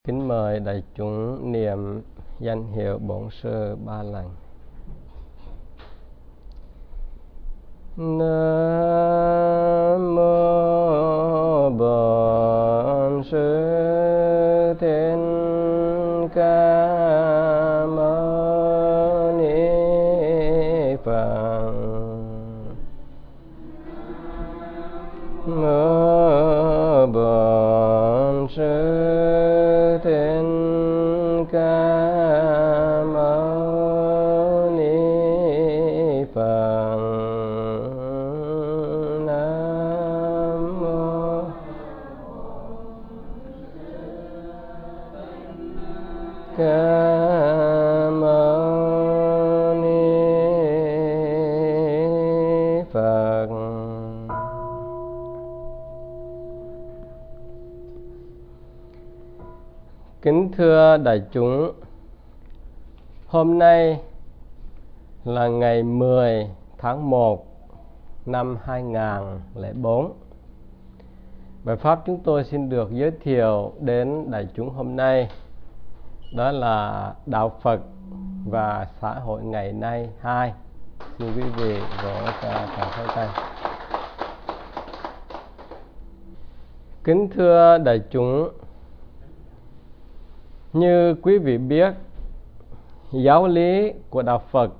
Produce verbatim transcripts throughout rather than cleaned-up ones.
Kính mời đại chúng niệm danh hiệu Bổn Sư ba lần. Nam mô Bổn Sư Thích Ca Mâu Ni Phật. Mô Bổn Sư Thích Ca Mâu Ni Phật. Nam mô Ca Mâu Ni Phật. Kính thưa đại chúng, hôm nay là ngày mười tháng một năm hai nghìn không trăm lẻ bốn. Bài pháp chúng tôi xin được giới thiệu đến đại chúng hôm nay đó là Đạo Phật và Xã hội ngày nay hai. Xin quý vị vỗ tràng pháo tay. Kính thưa đại chúng, như quý vị biết, giáo lý của Đạo Phật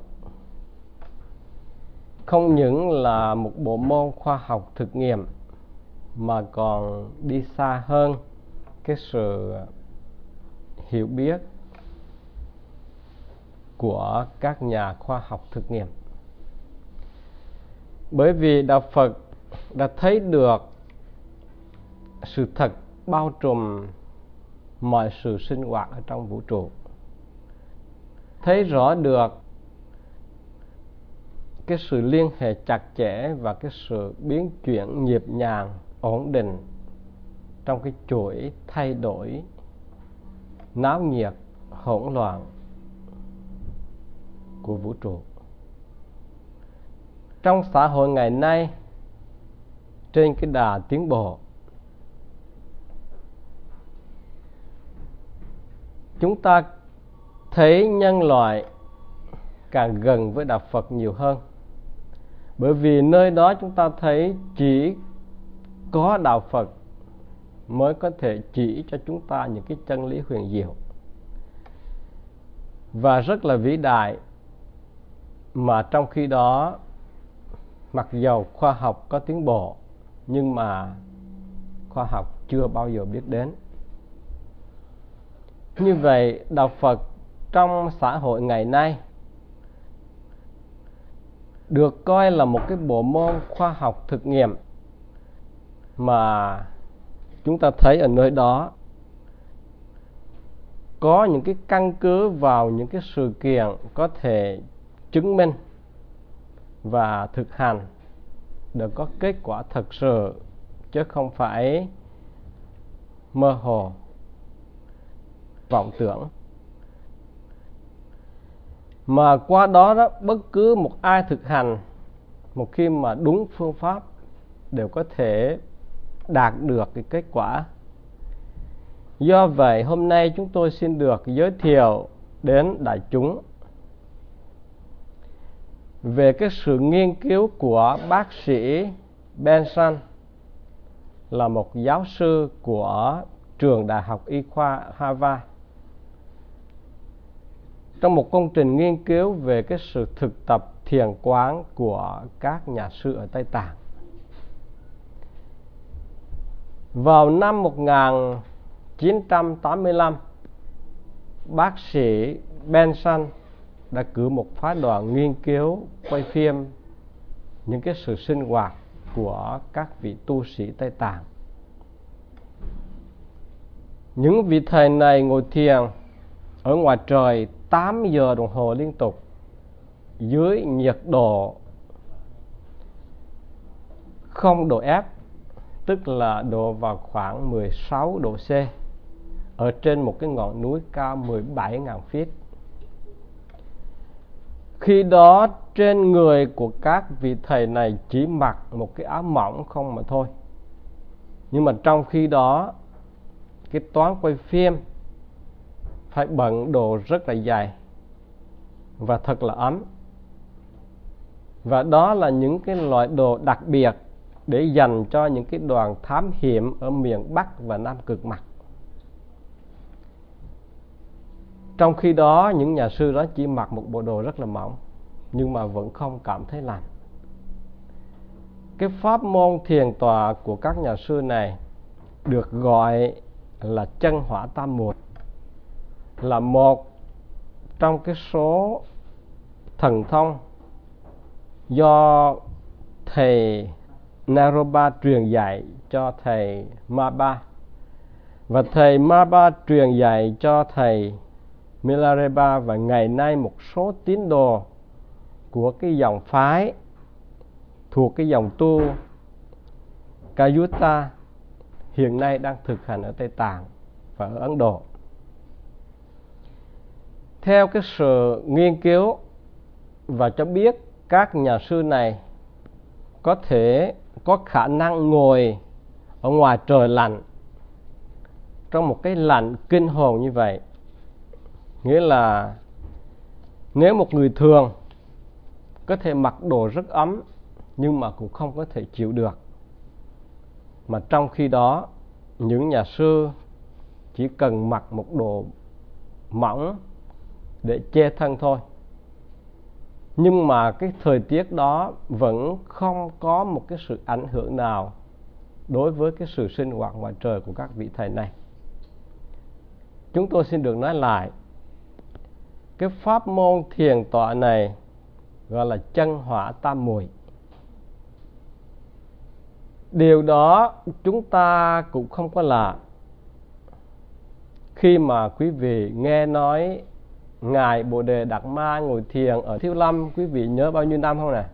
không những là một bộ môn khoa học thực nghiệm mà còn đi xa hơn cái sự hiểu biết của các nhà khoa học thực nghiệm. Bởi vì Đạo Phật đã thấy được sự thật bao trùm mọi sự sinh hoạt ở trong vũ trụ, thấy rõ được cái sự liên hệ chặt chẽ và cái sự biến chuyển nhịp nhàng, ổn định trong cái chuỗi thay đổi náo nhiệt, hỗn loạn của vũ trụ. Trong xã hội ngày nay, trên cái đà tiến bộ, chúng ta thấy nhân loại càng gần với Đạo Phật nhiều hơn. Bởi vì nơi đó chúng ta thấy chỉ có Đạo Phật mới có thể chỉ cho chúng ta những cái chân lý huyền diệu và rất là vĩ đại, mà trong khi đó mặc dầu khoa học có tiến bộ nhưng mà khoa học chưa bao giờ biết đến. Như vậy, Đạo Phật trong xã hội ngày nay được coi là một cái bộ môn khoa học thực nghiệm mà chúng ta thấy ở nơi đó có những cái căn cứ vào những cái sự kiện có thể chứng minh và thực hành để có kết quả thật sự, chứ không phải mơ hồ, vọng tưởng. Mà qua đó, đó bất cứ một ai thực hành, một khi mà đúng phương pháp, đều có thể đạt được cái kết quả. Do vậy hôm nay chúng tôi xin được giới thiệu đến đại chúng về cái sự nghiên cứu của bác sĩ Benson, là một giáo sư của trường Đại học Y khoa Harvard, trong một công trình nghiên cứu về cái sự thực tập thiền quán của các nhà sư ở Tây Tạng. Vào năm một nghìn chín trăm tám mươi lăm, bác sĩ Benson đã cử một phái đoàn nghiên cứu quay phim những cái sự sinh hoạt của các vị tu sĩ Tây Tạng. Những vị thầy này ngồi thiền ở ngoài trời tám giờ đồng hồ liên tục dưới nhiệt độ không độ F, tức là độ vào khoảng mười sáu độ C, ở trên một cái ngọn núi cao mười bảy nghìn feet. Khi đó trên người của các vị thầy này chỉ mặc một cái áo mỏng không mà thôi. Nhưng mà trong khi đó, cái toán quay phim phải bận đồ rất là dày và thật là ấm. Và đó là những cái loại đồ đặc biệt để dành cho những cái đoàn thám hiểm ở miền Bắc và Nam Cực mặc. Trong khi đó, những nhà sư đó chỉ mặc một bộ đồ rất là mỏng, nhưng mà vẫn không cảm thấy lạnh. Cái pháp môn thiền tọa của các nhà sư này được gọi là chân hỏa tam muội, là một trong cái số thần thông do thầy Naropa truyền dạy cho thầy Maba, và thầy Maba truyền dạy cho thầy Milarepa, và ngày nay một số tín đồ của cái dòng phái thuộc cái dòng tu Kayuta hiện nay đang thực hành ở Tây Tạng và ở Ấn Độ. Theo cái sự nghiên cứu và cho biết, các nhà sư này có thể có khả năng ngồi ở ngoài trời lạnh, trong một cái lạnh kinh hồn như vậy. Nghĩa là nếu một người thường có thể mặc đồ rất ấm nhưng mà cũng không có thể chịu được, mà trong khi đó những nhà sư chỉ cần mặc một đồ mỏng để che thân thôi, nhưng mà cái thời tiết đó vẫn không có một cái sự ảnh hưởng nào đối với cái sự sinh hoạt ngoài trời của các vị thầy này. Chúng tôi xin được nói lại, cái pháp môn thiền tọa này gọi là chân hỏa tam muội. Điều đó chúng ta cũng không có lạ khi mà quý vị nghe nói Ngài Bồ Đề Đạt Ma ngồi thiền ở Thiếu Lâm. Quý vị nhớ bao nhiêu năm không nè?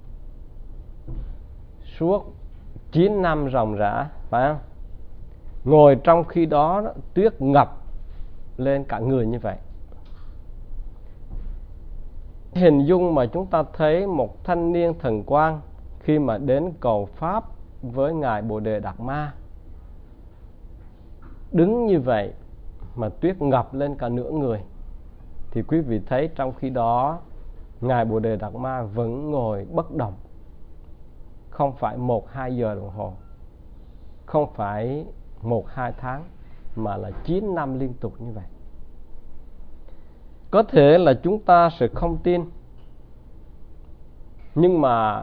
Suốt chín năm ròng rã, phải không? Ngồi trong khi đó tuyết ngập lên cả người như vậy. Hình dung mà chúng ta thấy một thanh niên thần quang khi mà đến cầu Pháp với Ngài Bồ Đề Đạt Ma, đứng như vậy mà tuyết ngập lên cả nửa người, thì quý vị thấy trong khi đó Ngài Bồ Đề Đạt Ma vẫn ngồi bất động, không phải một hai giờ đồng hồ, không phải một hai tháng, mà là chín năm liên tục như vậy. Có thể là chúng ta sẽ không tin, nhưng mà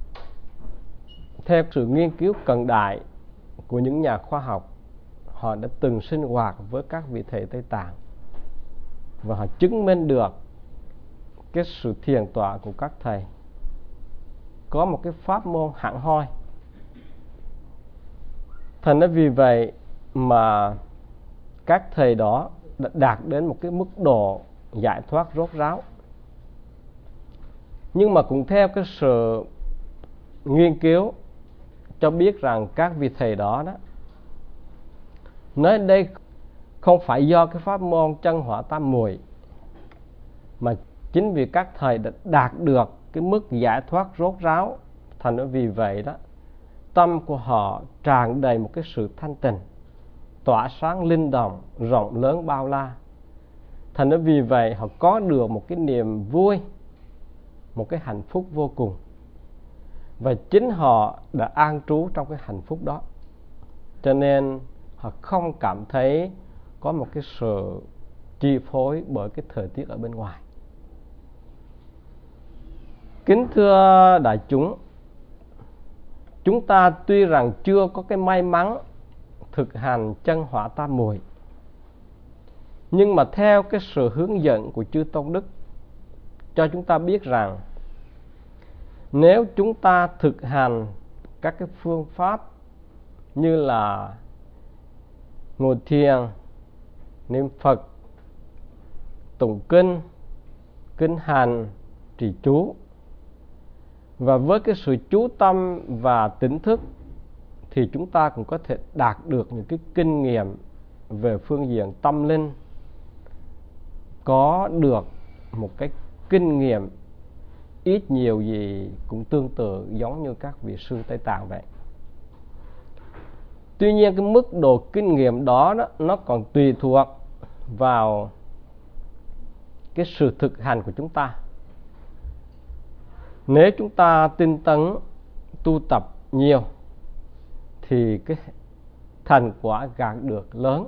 theo sự nghiên cứu cận đại của những nhà khoa học, họ đã từng sinh hoạt với các vị thầy Tây Tạng và họ chứng minh được cái sự thiền tọa của các thầy có một cái pháp môn hẳn hoi. Thành ra vì vậy mà các thầy đó đã đạt đến một cái mức độ giải thoát rốt ráo. Nhưng mà cũng theo cái sự nghiên cứu cho biết rằng các vị thầy đó đó nói đây không phải do cái pháp môn chân hỏa tam muội, mà chính vì các thầy đã đạt được cái mức giải thoát rốt ráo. Thành ra vì vậy đó, tâm của họ tràn đầy một cái sự thanh tịnh, tỏa sáng linh động, rộng lớn bao la. Thành ra vì vậy họ có được một cái niềm vui, một cái hạnh phúc vô cùng, và chính họ đã an trú trong cái hạnh phúc đó, cho nên họ không cảm thấy có một cái sự chi phối bởi cái thời tiết ở bên ngoài. Kính thưa đại chúng, chúng ta tuy rằng chưa có cái may mắn thực hành chân hỏa tam muội, nhưng mà theo cái sự hướng dẫn của chư Tôn Đức cho chúng ta biết rằng nếu chúng ta thực hành các cái phương pháp như là ngồi thiền, niệm Phật, tụng kinh, kinh hành, trì chú, và với cái sự chú tâm và tỉnh thức, thì chúng ta cũng có thể đạt được những cái kinh nghiệm về phương diện tâm linh, có được một cái kinh nghiệm ít nhiều gì cũng tương tự giống như các vị sư Tây Tạng vậy. Tuy nhiên cái mức độ kinh nghiệm đó, đó nó còn tùy thuộc vào cái sự thực hành của chúng ta. Nếu chúng ta tinh tấn tu tập nhiều thì cái thành quả gặt được lớn,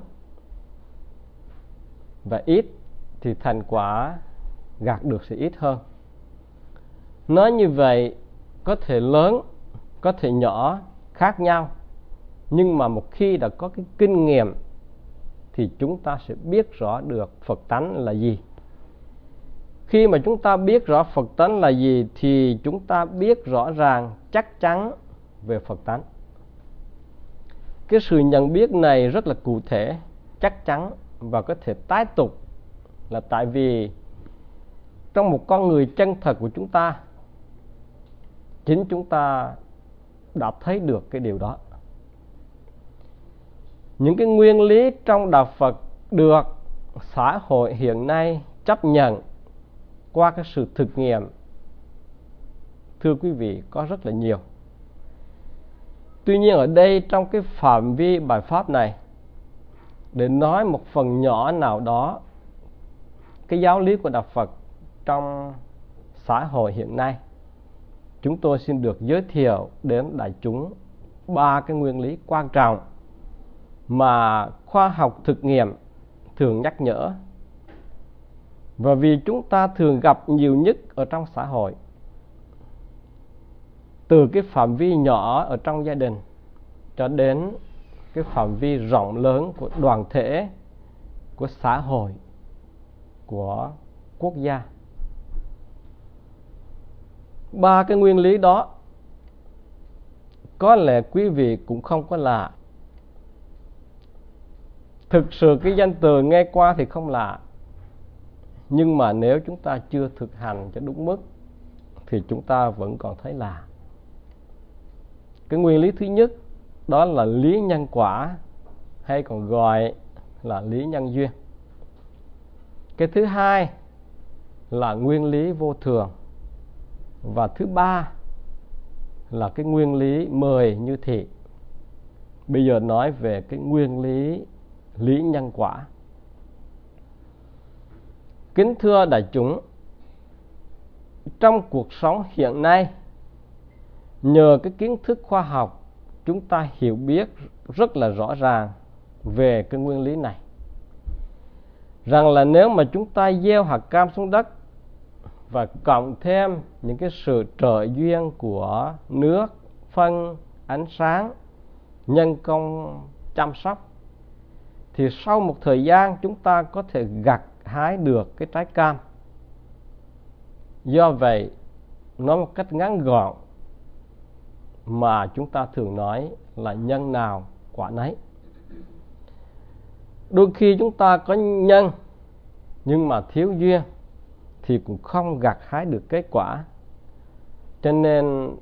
và ít thì thành quả gặt được sẽ ít hơn. Nói như vậy có thể lớn, có thể nhỏ, khác nhau, nhưng mà một khi đã có cái kinh nghiệm thì chúng ta sẽ biết rõ được Phật tánh là gì. Khi mà chúng ta biết rõ Phật tánh là gì thì chúng ta biết rõ ràng, chắc chắn về Phật tánh. Cái sự nhận biết này rất là cụ thể, chắc chắn và có thể tái tục, là tại vì trong một con người chân thật của chúng ta, chính chúng ta đã thấy được cái điều đó. Những cái nguyên lý trong đạo Phật được xã hội hiện nay chấp nhận qua cái sự thực nghiệm, thưa quý vị, có rất là nhiều. Tuy nhiên ở đây trong cái phạm vi bài pháp này, để nói một phần nhỏ nào đó cái giáo lý của đạo Phật trong xã hội hiện nay, chúng tôi xin được giới thiệu đến đại chúng ba cái nguyên lý quan trọng mà khoa học thực nghiệm thường nhắc nhở, và vì chúng ta thường gặp nhiều nhất ở trong xã hội, từ cái phạm vi nhỏ ở trong gia đình cho đến cái phạm vi rộng lớn của đoàn thể, của xã hội, của quốc gia. Ba cái nguyên lý đó có lẽ quý vị cũng không có lạ. Thực sự cái danh từ nghe qua thì không lạ, nhưng mà nếu chúng ta chưa thực hành cho đúng mức thì chúng ta vẫn còn thấy lạ. Cái nguyên lý thứ nhất đó là lý nhân quả, hay còn gọi là lý nhân duyên. Cái thứ hai là nguyên lý vô thường. Và thứ ba là cái nguyên lý mời như thị. Bây giờ nói về cái nguyên lý lý nhân quả. Kính thưa đại chúng, trong cuộc sống hiện nay, nhờ cái kiến thức khoa học, chúng ta hiểu biết rất là rõ ràng về cái nguyên lý này, rằng là nếu mà chúng ta gieo hạt cam xuống đất và cộng thêm những cái sự trợ duyên của nước, phân, ánh sáng, nhân công chăm sóc, thì sau một thời gian chúng ta có thể gặt hái được cái trái cam. Do vậy, nói một cách ngắn gọn mà chúng ta thường nói là nhân nào quả nấy. Đôi khi chúng ta có nhân nhưng mà thiếu duyên thì cũng không gặt hái được kết quả. Cho nên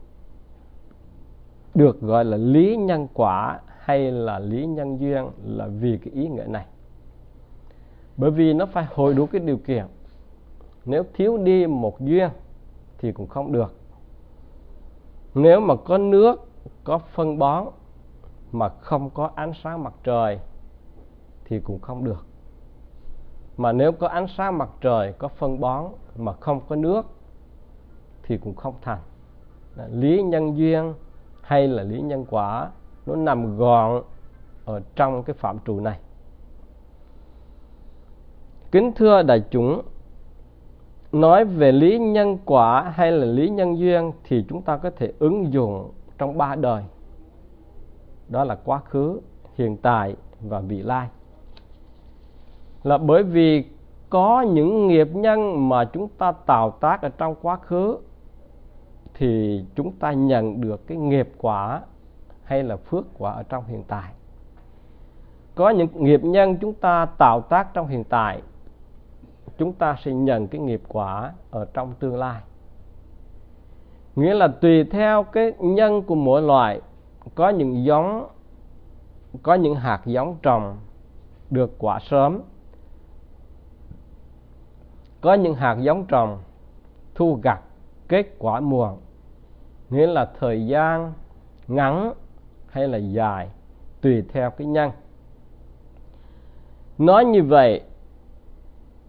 được gọi là lý nhân quả hay là lý nhân duyên là vì cái ý nghĩa này. Bởi vì nó phải hội đủ cái điều kiện. Nếu thiếu đi một duyên thì cũng không được. Nếu mà có nước, có phân bón mà không có ánh sáng mặt trời thì cũng không được. Mà nếu có ánh sáng mặt trời, có phân bón mà không có nước thì cũng không thành. Lý nhân duyên hay là lý nhân quả nó nằm gọn ở trong cái phạm trù này. Kính thưa đại chúng, nói về lý nhân quả hay là lý nhân duyên thì chúng ta có thể ứng dụng trong ba đời. Đó là quá khứ, hiện tại và vị lai. Là bởi vì có những nghiệp nhân mà chúng ta tạo tác ở trong quá khứ thì chúng ta nhận được cái nghiệp quả hay là phước quả ở trong hiện tại. Có những nghiệp nhân chúng ta tạo tác trong hiện tại, chúng ta sẽ nhận cái nghiệp quả ở trong tương lai. Nghĩa là tùy theo cái nhân của mỗi loại, có những giống, có những hạt giống trồng được quả sớm, có những hạt giống trồng thu gặt kết quả muộn. Nghĩa là thời gian ngắn hay là dài tùy theo cái nhân. Nói như vậy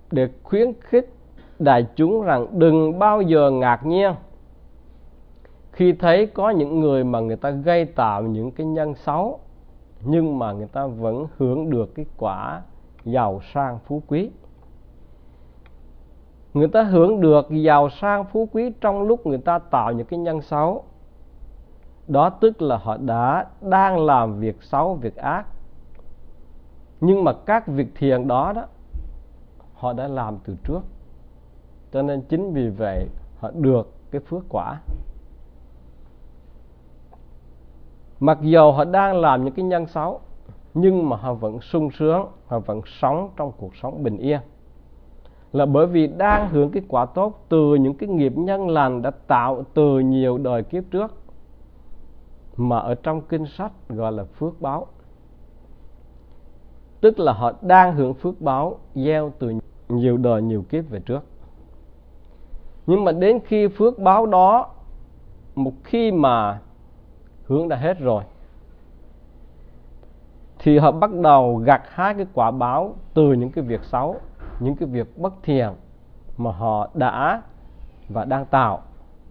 để khuyến khích đại chúng rằng đừng bao giờ ngạc nhiên khi thấy có những người mà người ta gây tạo những cái nhân xấu, nhưng mà người ta vẫn hưởng được cái quả giàu sang phú quý. Người ta hưởng được giàu sang phú quý trong lúc người ta tạo những cái nhân xấu. Đó tức là họ đã đang làm việc xấu, việc ác. Nhưng mà các việc thiện đó đó họ đã làm từ trước. Cho nên chính vì vậy họ được cái phước quả. Mặc dù họ đang làm những cái nhân xấu, nhưng mà họ vẫn sung sướng, họ vẫn sống trong cuộc sống bình yên. Là bởi vì đang hưởng cái quả tốt từ những cái nghiệp nhân lành đã tạo từ nhiều đời kiếp trước, mà ở trong kinh sách gọi là phước báo. Tức là họ đang hưởng phước báo gieo từ nhiều đời nhiều kiếp về trước. Nhưng mà đến khi phước báo đó, một khi mà hưởng đã hết rồi, thì họ bắt đầu gặt hái cái quả báo từ những cái việc xấu, những cái việc bất thiện mà họ đã và đang tạo.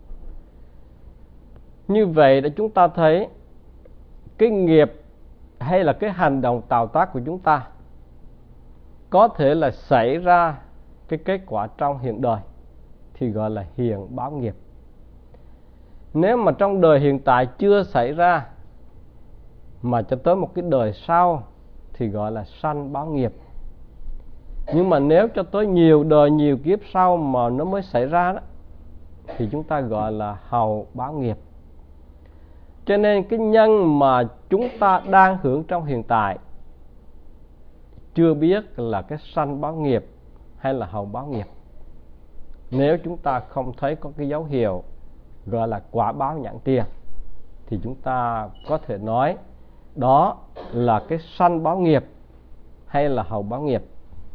Như vậy để chúng ta thấy cái nghiệp hay là cái hành động tạo tác của chúng ta có thể là xảy ra cái kết quả trong hiện đời, thì gọi là hiện báo nghiệp. Nếu mà trong đời hiện tại chưa xảy ra mà cho tới một cái đời sau thì gọi là sanh báo nghiệp. Nhưng mà nếu cho tới nhiều đời nhiều kiếp sau mà nó mới xảy ra đó, thì chúng ta gọi là hậu báo nghiệp. Cho nên cái nhân mà chúng ta đang hưởng trong hiện tại chưa biết là cái sanh báo nghiệp hay là hậu báo nghiệp. Nếu chúng ta không thấy có cái dấu hiệu gọi là quả báo nhãn tiền, thì chúng ta có thể nói đó là cái sanh báo nghiệp hay là hậu báo nghiệp.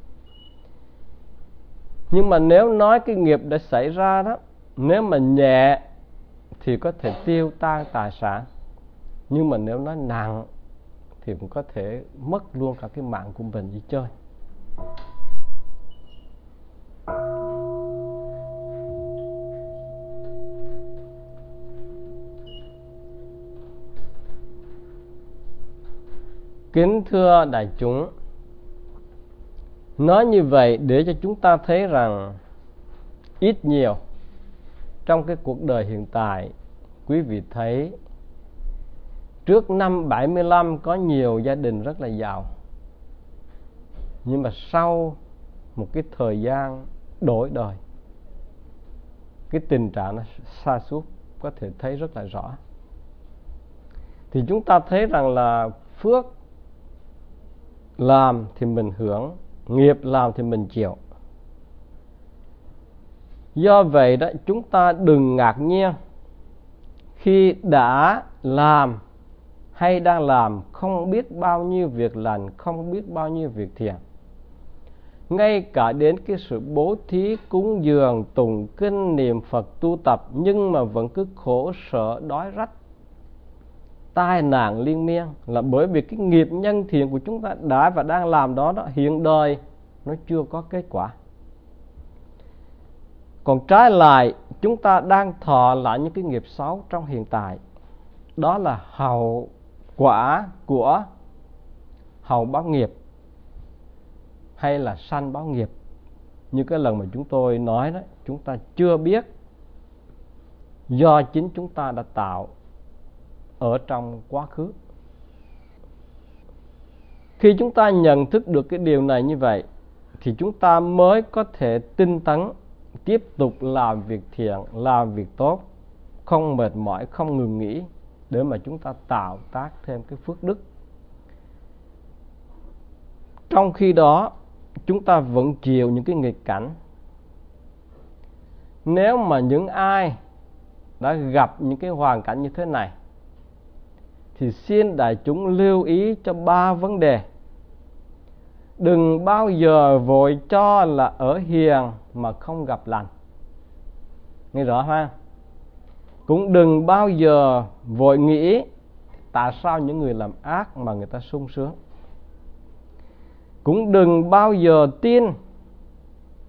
Nhưng mà nếu nói cái nghiệp đã xảy ra đó, nếu mà nhẹ thì có thể tiêu tan tài sản, nhưng mà nếu nói nặng thì cũng có thể mất luôn cả cái mạng của mình đi chơi. Kính thưa đại chúng, nói như vậy để cho chúng ta thấy rằng ít nhiều trong cái cuộc đời hiện tại, quý vị thấy trước năm bảy mươi lăm có nhiều gia đình rất là giàu, nhưng mà sau một cái thời gian đổi đời, cái tình trạng nó sa sút có thể thấy rất là rõ. Thì chúng ta thấy rằng là phước làm thì mình hưởng, nghiệp làm thì mình chịu. Do vậy đó, chúng ta đừng ngạc nhiên khi đã làm hay đang làm không biết bao nhiêu việc lành, không biết bao nhiêu việc thiện. Ngay cả đến cái sự bố thí, cúng dường, tụng kinh, niệm Phật, tu tập, nhưng mà vẫn cứ khổ sở, đói rách, tai nạn liên miên, là bởi vì cái nghiệp nhân thiện của chúng ta đã và đang làm đó, đó hiện đời nó chưa có kết quả. Còn trái lại, chúng ta đang thọ lại những cái nghiệp xấu trong hiện tại. Đó là hậu quả của hậu báo nghiệp hay là sanh báo nghiệp. Như cái lần mà chúng tôi nói đó, chúng ta chưa biết do chính chúng ta đã tạo ở trong quá khứ. Khi chúng ta nhận thức được cái điều này như vậy, thì chúng ta mới có thể tinh tấn tiếp tục làm việc thiện, làm việc tốt, không mệt mỏi, không ngừng nghỉ, để mà chúng ta tạo tác thêm cái phước đức. Trong khi đó, chúng ta vẫn chịu những cái nghịch cảnh. Nếu mà những ai đã gặp những cái hoàn cảnh như thế này, thì xin đại chúng lưu ý cho ba vấn đề. Đừng bao giờ vội cho là ở hiền mà không gặp lành. Nghe rõ ha? Cũng đừng bao giờ vội nghĩ tại sao những người làm ác mà người ta sung sướng. Cũng đừng bao giờ tin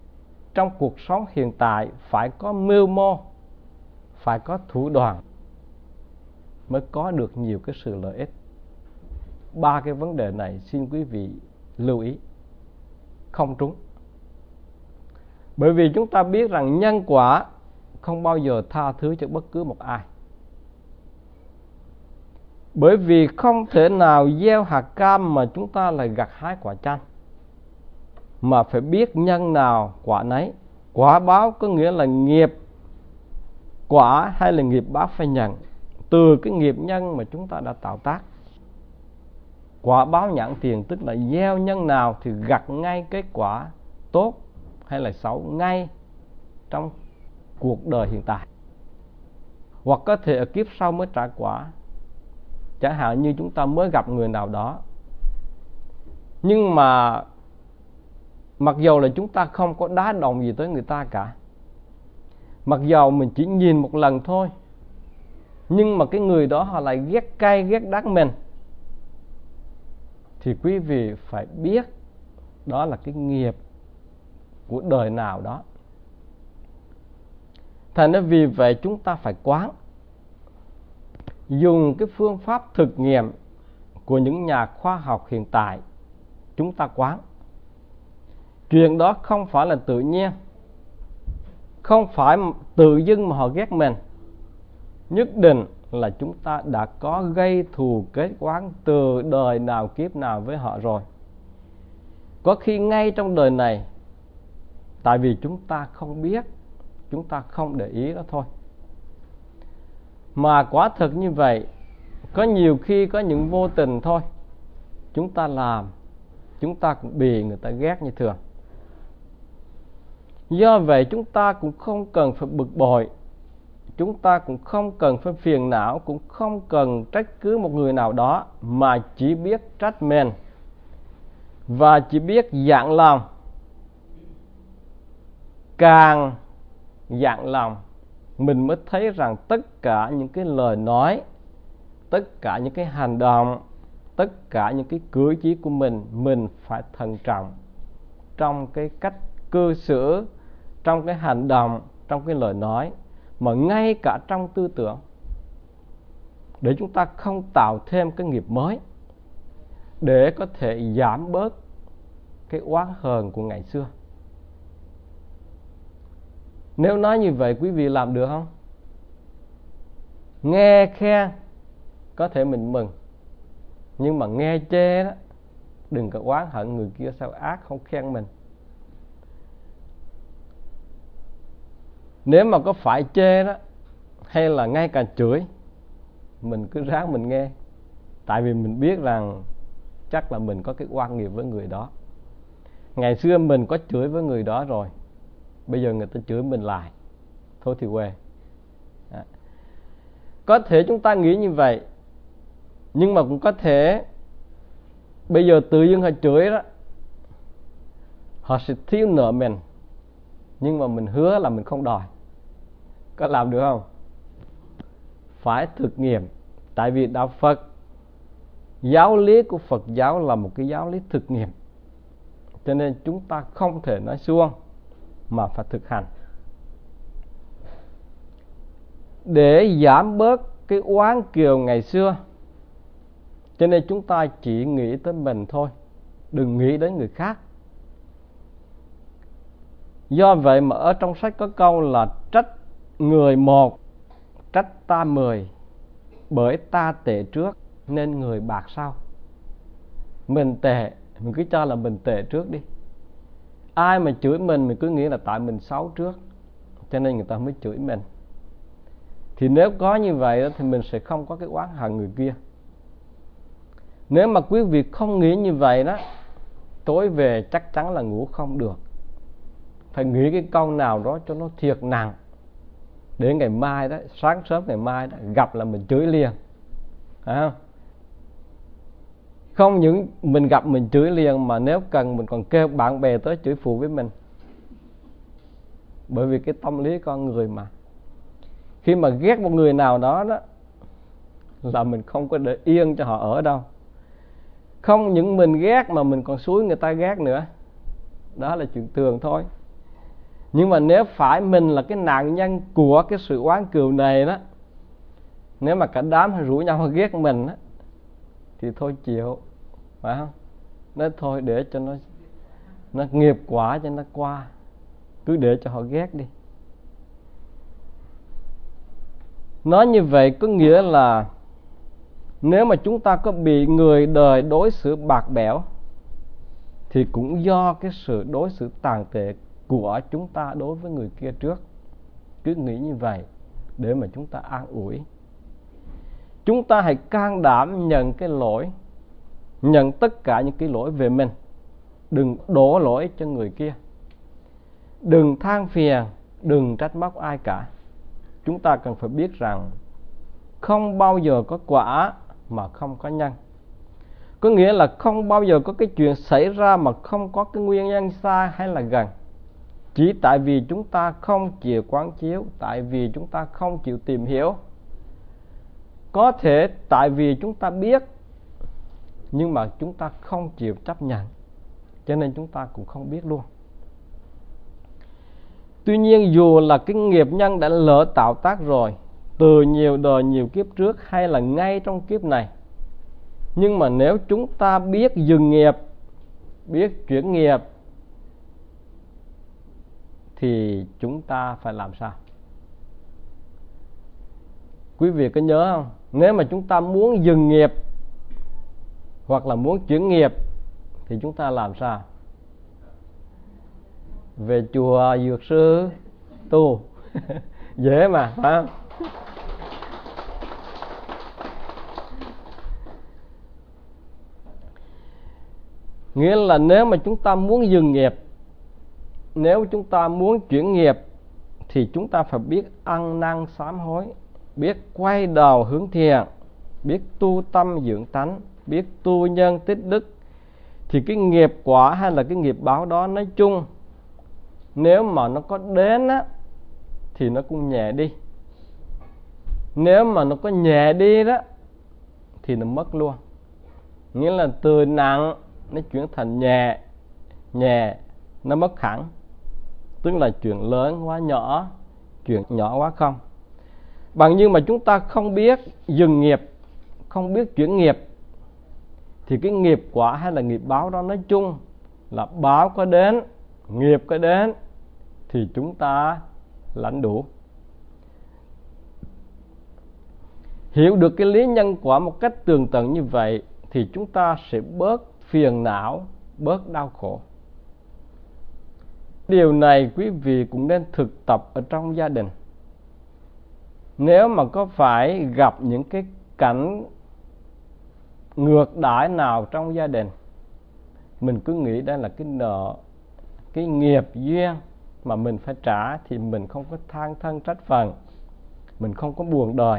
trong cuộc sống hiện tại phải có mưu mô, phải có thủ đoạn mới có được nhiều cái sự lợi ích. Ba cái vấn đề này xin quý vị lưu ý, không trúng. Bởi vì chúng ta biết rằng nhân quả không bao giờ tha thứ cho bất cứ một ai. Bởi vì không thể nào gieo hạt cam mà chúng ta lại gặt hái quả chanh, mà phải biết nhân nào quả nấy. Quả báo có nghĩa là nghiệp quả hay là nghiệp báo phải nhận từ cái nghiệp nhân mà chúng ta đã tạo tác. Quả báo nhãn tiền tức là gieo nhân nào thì gặt ngay kết quả tốt hay là xấu ngay trong cuộc đời hiện tại, hoặc có thể ở kiếp sau mới trả quả. Chẳng hạn như chúng ta mới gặp người nào đó, nhưng mà mặc dầu là chúng ta không có đá động gì tới người ta cả, mặc dầu mình chỉ nhìn một lần thôi, nhưng mà cái người đó họ lại ghét cay ghét đắng mình, thì quý vị phải biết đó là cái nghiệp của đời nào đó. Thành ra vì vậy chúng ta phải quán, dùng cái phương pháp thực nghiệm của những nhà khoa học hiện tại. Chúng ta quán chuyện đó không phải là tự nhiên, không phải tự dưng mà họ ghét mình. Nhất định là chúng ta đã có gây thù kết oán từ đời nào kiếp nào với họ rồi. Có khi ngay trong đời này, tại vì chúng ta không biết, chúng ta không để ý đó thôi. Mà quả thực như vậy, có nhiều khi có những vô tình thôi, chúng ta làm, chúng ta cũng bị người ta ghét như thường. Do vậy chúng ta cũng không cần phải bực bội, chúng ta cũng không cần phải phiền não, cũng không cần trách cứ một người nào đó, mà chỉ biết trách mình và chỉ biết dặn lòng. Càng dặn lòng, mình mới thấy rằng tất cả những cái lời nói, tất cả những cái hành động, tất cả những cái cử chỉ của mình, mình phải thận trọng trong cái cách cư xử, trong cái hành động, trong cái lời nói, mà ngay cả trong tư tưởng, để chúng ta không tạo thêm cái nghiệp mới, để có thể giảm bớt cái oán hờn của ngày xưa. Nếu nói như vậy quý vị làm được không? Nghe khen có thể mình mừng, nhưng mà nghe chê đó, đừng có oán hận người kia sao ác không khen mình. Nếu mà có phải chê đó, hay là ngay cả chửi, mình cứ ráng mình nghe. Tại vì mình biết rằng chắc là mình có cái oan nghiệp với người đó. Ngày xưa mình có chửi với người đó rồi, bây giờ người ta chửi mình lại, thôi thì quê. Có thể chúng ta nghĩ như vậy, nhưng mà cũng có thể bây giờ tự dưng họ chửi đó, họ sẽ thiếu nợ mình, nhưng mà mình hứa là mình không đòi. Có làm được không? Phải thực nghiệm. Tại vì đạo Phật, giáo lý của Phật giáo là một cái giáo lý thực nghiệm, cho nên chúng ta không thể nói suông mà phải thực hành. Để giảm bớt cái oán kiều ngày xưa, cho nên chúng ta chỉ nghĩ tới mình thôi, đừng nghĩ đến người khác. Do vậy mà ở trong sách có câu là trách người một, trách ta mười, bởi ta tệ trước nên người bạc sau. Mình tệ, mình cứ cho là mình tệ trước đi. Ai mà chửi mình, mình cứ nghĩ là tại mình xấu trước, cho nên người ta mới chửi mình. Thì nếu có như vậy đó, thì mình sẽ không có cái oán hận người kia. Nếu mà quý vị không nghĩ như vậy đó, tối về chắc chắn là ngủ không được. Phải nghĩ cái câu nào đó cho nó thiệt nặng, để ngày mai đó, sáng sớm ngày mai đó, gặp là mình chửi liền. Phải không? Không những mình gặp mình chửi liền, mà nếu cần mình còn kêu bạn bè tới chửi phụ với mình. Bởi vì cái tâm lý con người mà, khi mà ghét một người nào đó đó, là mình không có để yên cho họ ở đâu. Không những mình ghét mà mình còn xúi người ta ghét nữa. Đó là chuyện thường thôi. Nhưng mà nếu phải mình là cái nạn nhân của cái sự oán cừu này đó, nếu mà cả đám rủ nhau ghét mình đó, thì thôi chịu, phải không? Nói thôi để cho nó nó nghiệp quả cho nó qua, cứ để cho họ ghét đi. Nói như vậy có nghĩa là nếu mà chúng ta có bị người đời đối xử bạc bẽo thì cũng do cái sự đối xử tàn tệ của chúng ta đối với người kia trước. Cứ nghĩ như vậy để mà chúng ta an ủi. Chúng ta hãy can đảm nhận cái lỗi, nhận tất cả những cái lỗi về mình. Đừng đổ lỗi cho người kia. Đừng than phiền, đừng trách móc ai cả. Chúng ta cần phải biết rằng không bao giờ có quả mà không có nhân. Có nghĩa là không bao giờ có cái chuyện xảy ra mà không có cái nguyên nhân xa hay là gần. Chỉ tại vì chúng ta không chịu quán chiếu, tại vì chúng ta không chịu tìm hiểu. Có thể tại vì chúng ta biết, nhưng mà chúng ta không chịu chấp nhận, cho nên chúng ta cũng không biết luôn. Tuy nhiên dù là cái nghiệp nhân đã lỡ tạo tác rồi, từ nhiều đời nhiều kiếp trước hay là ngay trong kiếp này, nhưng mà nếu chúng ta biết dừng nghiệp, biết chuyển nghiệp, thì chúng ta phải làm sao? Quý vị có nhớ không? Nếu mà chúng ta muốn dừng nghiệp hoặc là muốn chuyển nghiệp thì chúng ta làm sao? Về chùa dược sư tu. Dễ mà, phải không? Nghĩa là nếu mà chúng ta muốn dừng nghiệp, nếu chúng ta muốn chuyển nghiệp, thì chúng ta phải biết ăn năn sám hối, biết quay đầu hướng thiện, biết tu tâm dưỡng tánh, biết tu nhân tích đức. Thì cái nghiệp quả hay là cái nghiệp báo đó nói chung, nếu mà nó có đến á, thì nó cũng nhẹ đi. Nếu mà nó có nhẹ đi đó, thì nó mất luôn. Nghĩa là từ nặng nó chuyển thành nhẹ, nhẹ nó mất hẳn. Tức là chuyện lớn quá nhỏ, chuyện nhỏ quá không. Bằng như mà chúng ta không biết dừng nghiệp, không biết chuyển nghiệp, thì cái nghiệp quả hay là nghiệp báo đó nói chung là báo có đến, nghiệp có đến, thì chúng ta lãnh đủ. Hiểu được cái lý nhân quả một cách tường tận như vậy thì chúng ta sẽ bớt phiền não, bớt đau khổ. Điều này quý vị cũng nên thực tập ở trong gia đình. Nếu mà có phải gặp những cái cảnh ngược đãi nào trong gia đình, mình cứ nghĩ đây là cái nợ, cái nghiệp duyên mà mình phải trả, thì mình không có than thân trách phận, mình không có buồn đời.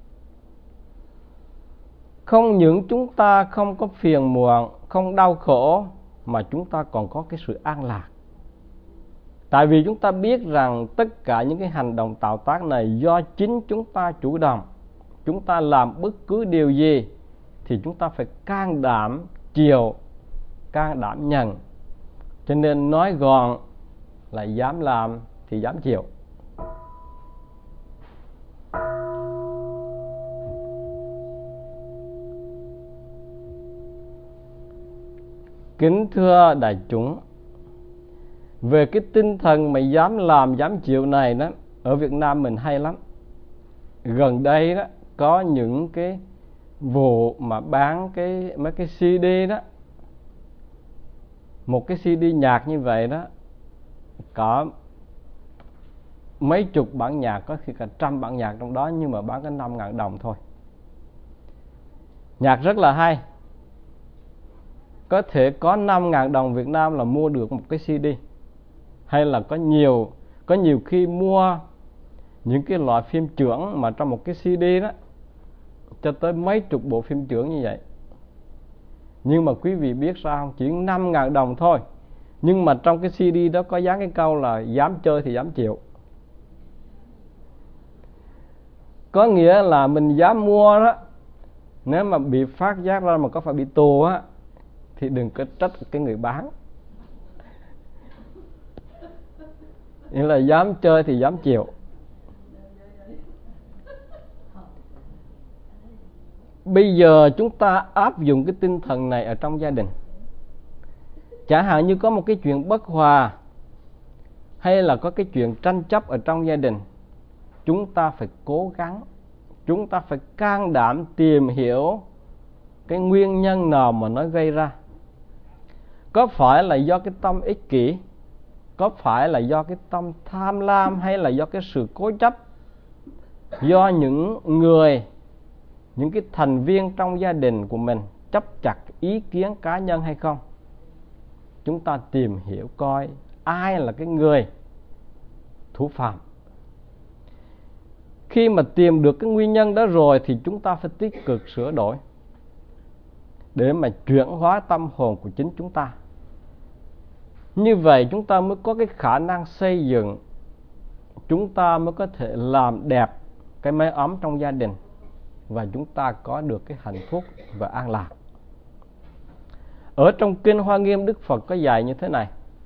Không những chúng ta không có phiền muộn, không đau khổ, mà chúng ta còn có cái sự an lạc. Tại vì chúng ta biết rằng tất cả những cái hành động tạo tác này do chính chúng ta chủ động. Chúng ta làm bất cứ điều gì thì chúng ta phải can đảm chịu, can đảm nhận. Cho nên nói gọn là dám làm thì dám chịu. Kính thưa đại chúng, về cái tinh thần mà dám làm dám chịu này đó, ở Việt Nam mình hay lắm. Gần đây đó có những cái vụ mà bán cái mấy cái xê đê đó. Một cái xê đê nhạc như vậy đó có mấy chục bản nhạc, có khi cả trăm bản nhạc trong đó, nhưng mà bán có năm ngàn đồng thôi. Nhạc rất là hay. Có thể có năm ngàn đồng Việt Nam là mua được một cái xê đê. Hay là có nhiều có nhiều khi mua những cái loại phim chưởng mà trong một cái xê đê đó cho tới mấy chục bộ phim chưởng như vậy. Nhưng mà quý vị biết sao không? Chỉ năm ngàn đồng thôi, nhưng mà trong cái xê đê đó có dán cái câu là dám chơi thì dám chịu. Có nghĩa là mình dám mua đó, nếu mà bị phát giác ra mà có phải bị tù á, thì đừng có trách cái người bán. Nghĩa là dám chơi thì dám chịu. Bây giờ chúng ta áp dụng cái tinh thần này ở trong gia đình. Chẳng hạn như có một cái chuyện bất hòa, hay là có cái chuyện tranh chấp ở trong gia đình, chúng ta phải cố gắng, chúng ta phải can đảm tìm hiểu cái nguyên nhân nào mà nó gây ra. Có phải là do cái tâm ích kỷ, có phải là do cái tâm tham lam, hay là do cái sự cố chấp, do những người, những cái thành viên trong gia đình của mình chấp chặt ý kiến cá nhân hay không? Chúng ta tìm hiểu coi ai là cái người thủ phạm. Khi mà tìm được cái nguyên nhân đó rồi thì chúng ta phải tích cực sửa đổi để mà chuyển hóa tâm hồn của chính chúng ta. Như vậy chúng ta mới có cái khả năng xây dựng, chúng ta mới có thể làm đẹp cái mái ấm trong gia đình, và chúng ta có được cái hạnh phúc và an lạc. Ở trong Kinh Hoa Nghiêm, Đức Phật có dạy như thế này: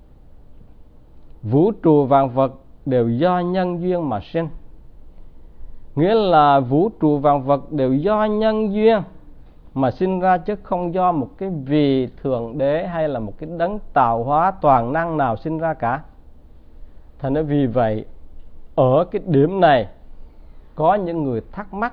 vũ trụ vạn vật đều do nhân duyên mà sinh. Nghĩa là vũ trụ vạn vật đều do nhân duyên mà sinh ra, chứ không do một cái vị thượng đế hay là một cái đấng tạo hóa toàn năng nào sinh ra cả. Thành ra vì vậy, ở cái điểm này có những người thắc mắc: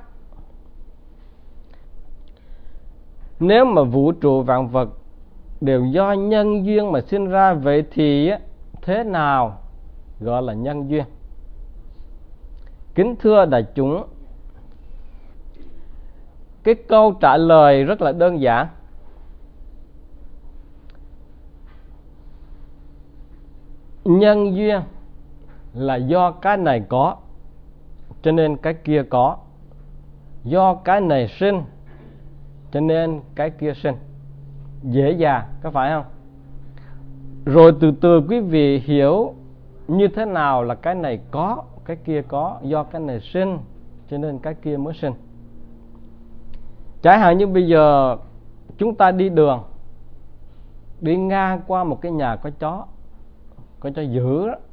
nếu mà vũ trụ vạn vật đều do nhân duyên mà sinh ra, vậy thì thế nào gọi là nhân duyên? Kính thưa đại chúng, cái câu trả lời rất là đơn giản. Nhân duyên là do cái này có cho nên cái kia có, do cái này sinh cho nên cái kia sinh. Dễ dàng, có phải không? Rồi từ từ quý vị hiểu như thế nào là cái này có, cái kia có, do cái này sinh cho nên cái kia mới sinh. Chẳng hạn như bây giờ chúng ta đi đường, đi ngang qua một cái nhà có chó, có chó dữ đó.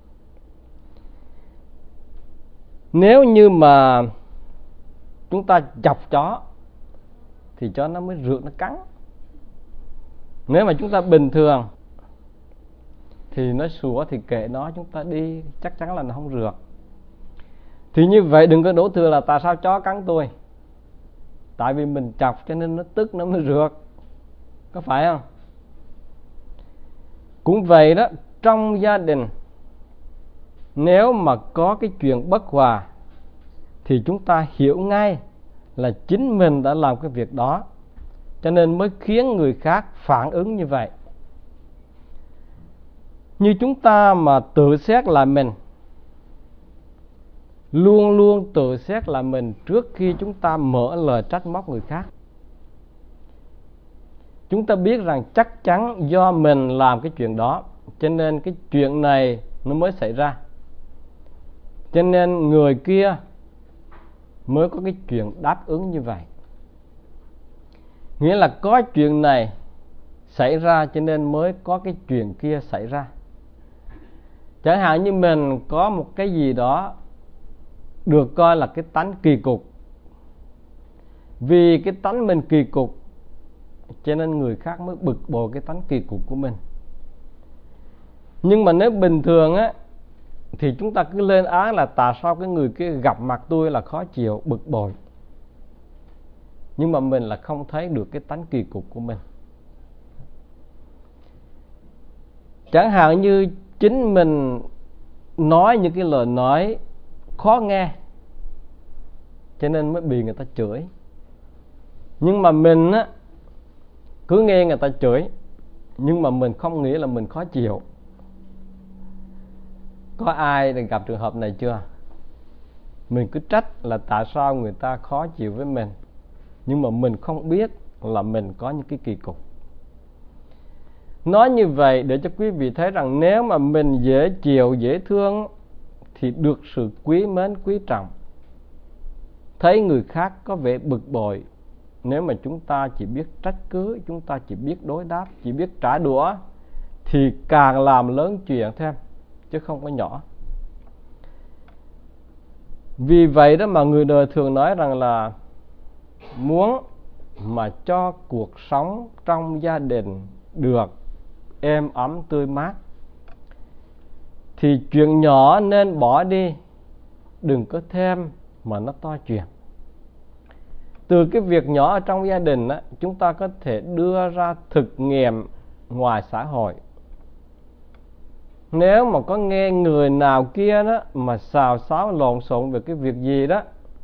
Nếu như mà chúng ta chọc chó thì chó nó mới rượt, nó cắn. Nếu mà chúng ta bình thường thì nó sủa thì kệ nó, chúng ta đi chắc chắn là nó không rượt. Thì như vậy đừng có đổ thừa là tại sao chó cắn tôi, tại vì mình chọc cho nên nó tức, nó mới rượt. Có phải không? Cũng vậy đó, trong gia đình nếu mà có cái chuyện bất hòa thì chúng ta hiểu ngay là chính mình đã làm cái việc đó, cho nên mới khiến người khác phản ứng như vậy. Như chúng ta mà tự xét lại mình, luôn luôn tự xét lại mình trước khi chúng ta mở lời trách móc người khác. Chúng ta biết rằng chắc chắn do mình làm cái chuyện đó, cho nên cái chuyện này nó mới xảy ra, cho nên người kia mới có cái chuyện đáp ứng như vậy. Nghĩa là có chuyện này xảy ra cho nên mới có cái chuyện kia xảy ra. Chẳng hạn như mình có một cái gì đó được coi là cái tánh kỳ cục. Vì cái tánh mình kỳ cục cho nên người khác mới bực bội cái tánh kỳ cục của mình. Nhưng mà nếu bình thường á thì chúng ta cứ lên án là tại sao cái người kia gặp mặt tôi là khó chịu, bực bội. Nhưng mà mình là không thấy được cái tánh kỳ cục của mình. Chẳng hạn như chính mình nói những cái lời nói khó nghe cho nên mới bị người ta chửi. Nhưng mà mình á cứ nghe người ta chửi, nhưng mà mình không nghĩ là mình khó chịu. Có ai gặp trường hợp này chưa? Mình cứ trách là tại sao người ta khó chịu với mình, nhưng mà mình không biết là mình có những cái kỳ cục. Nói như vậy để cho quý vị thấy rằng nếu mà mình dễ chịu, dễ thương thì được sự quý mến, quý trọng. Thấy người khác có vẻ bực bội, nếu mà chúng ta chỉ biết trách cứ, chúng ta chỉ biết đối đáp, chỉ biết trả đũa thì càng làm lớn chuyện thêm, chứ không có nhỏ. Vì vậy đó mà người đời thường nói rằng là muốn mà cho cuộc sống trong gia đình được êm ấm tươi mát thì chuyện nhỏ nên bỏ đi, đừng có thêm mà nó to chuyện. Từ cái việc nhỏ ở trong gia đình á, chúng ta có thể đưa ra thực nghiệm ngoài xã hội. Nếu mà có nghe người nào kia đó mà xào xáo lộn xộn về cái việc gì đó,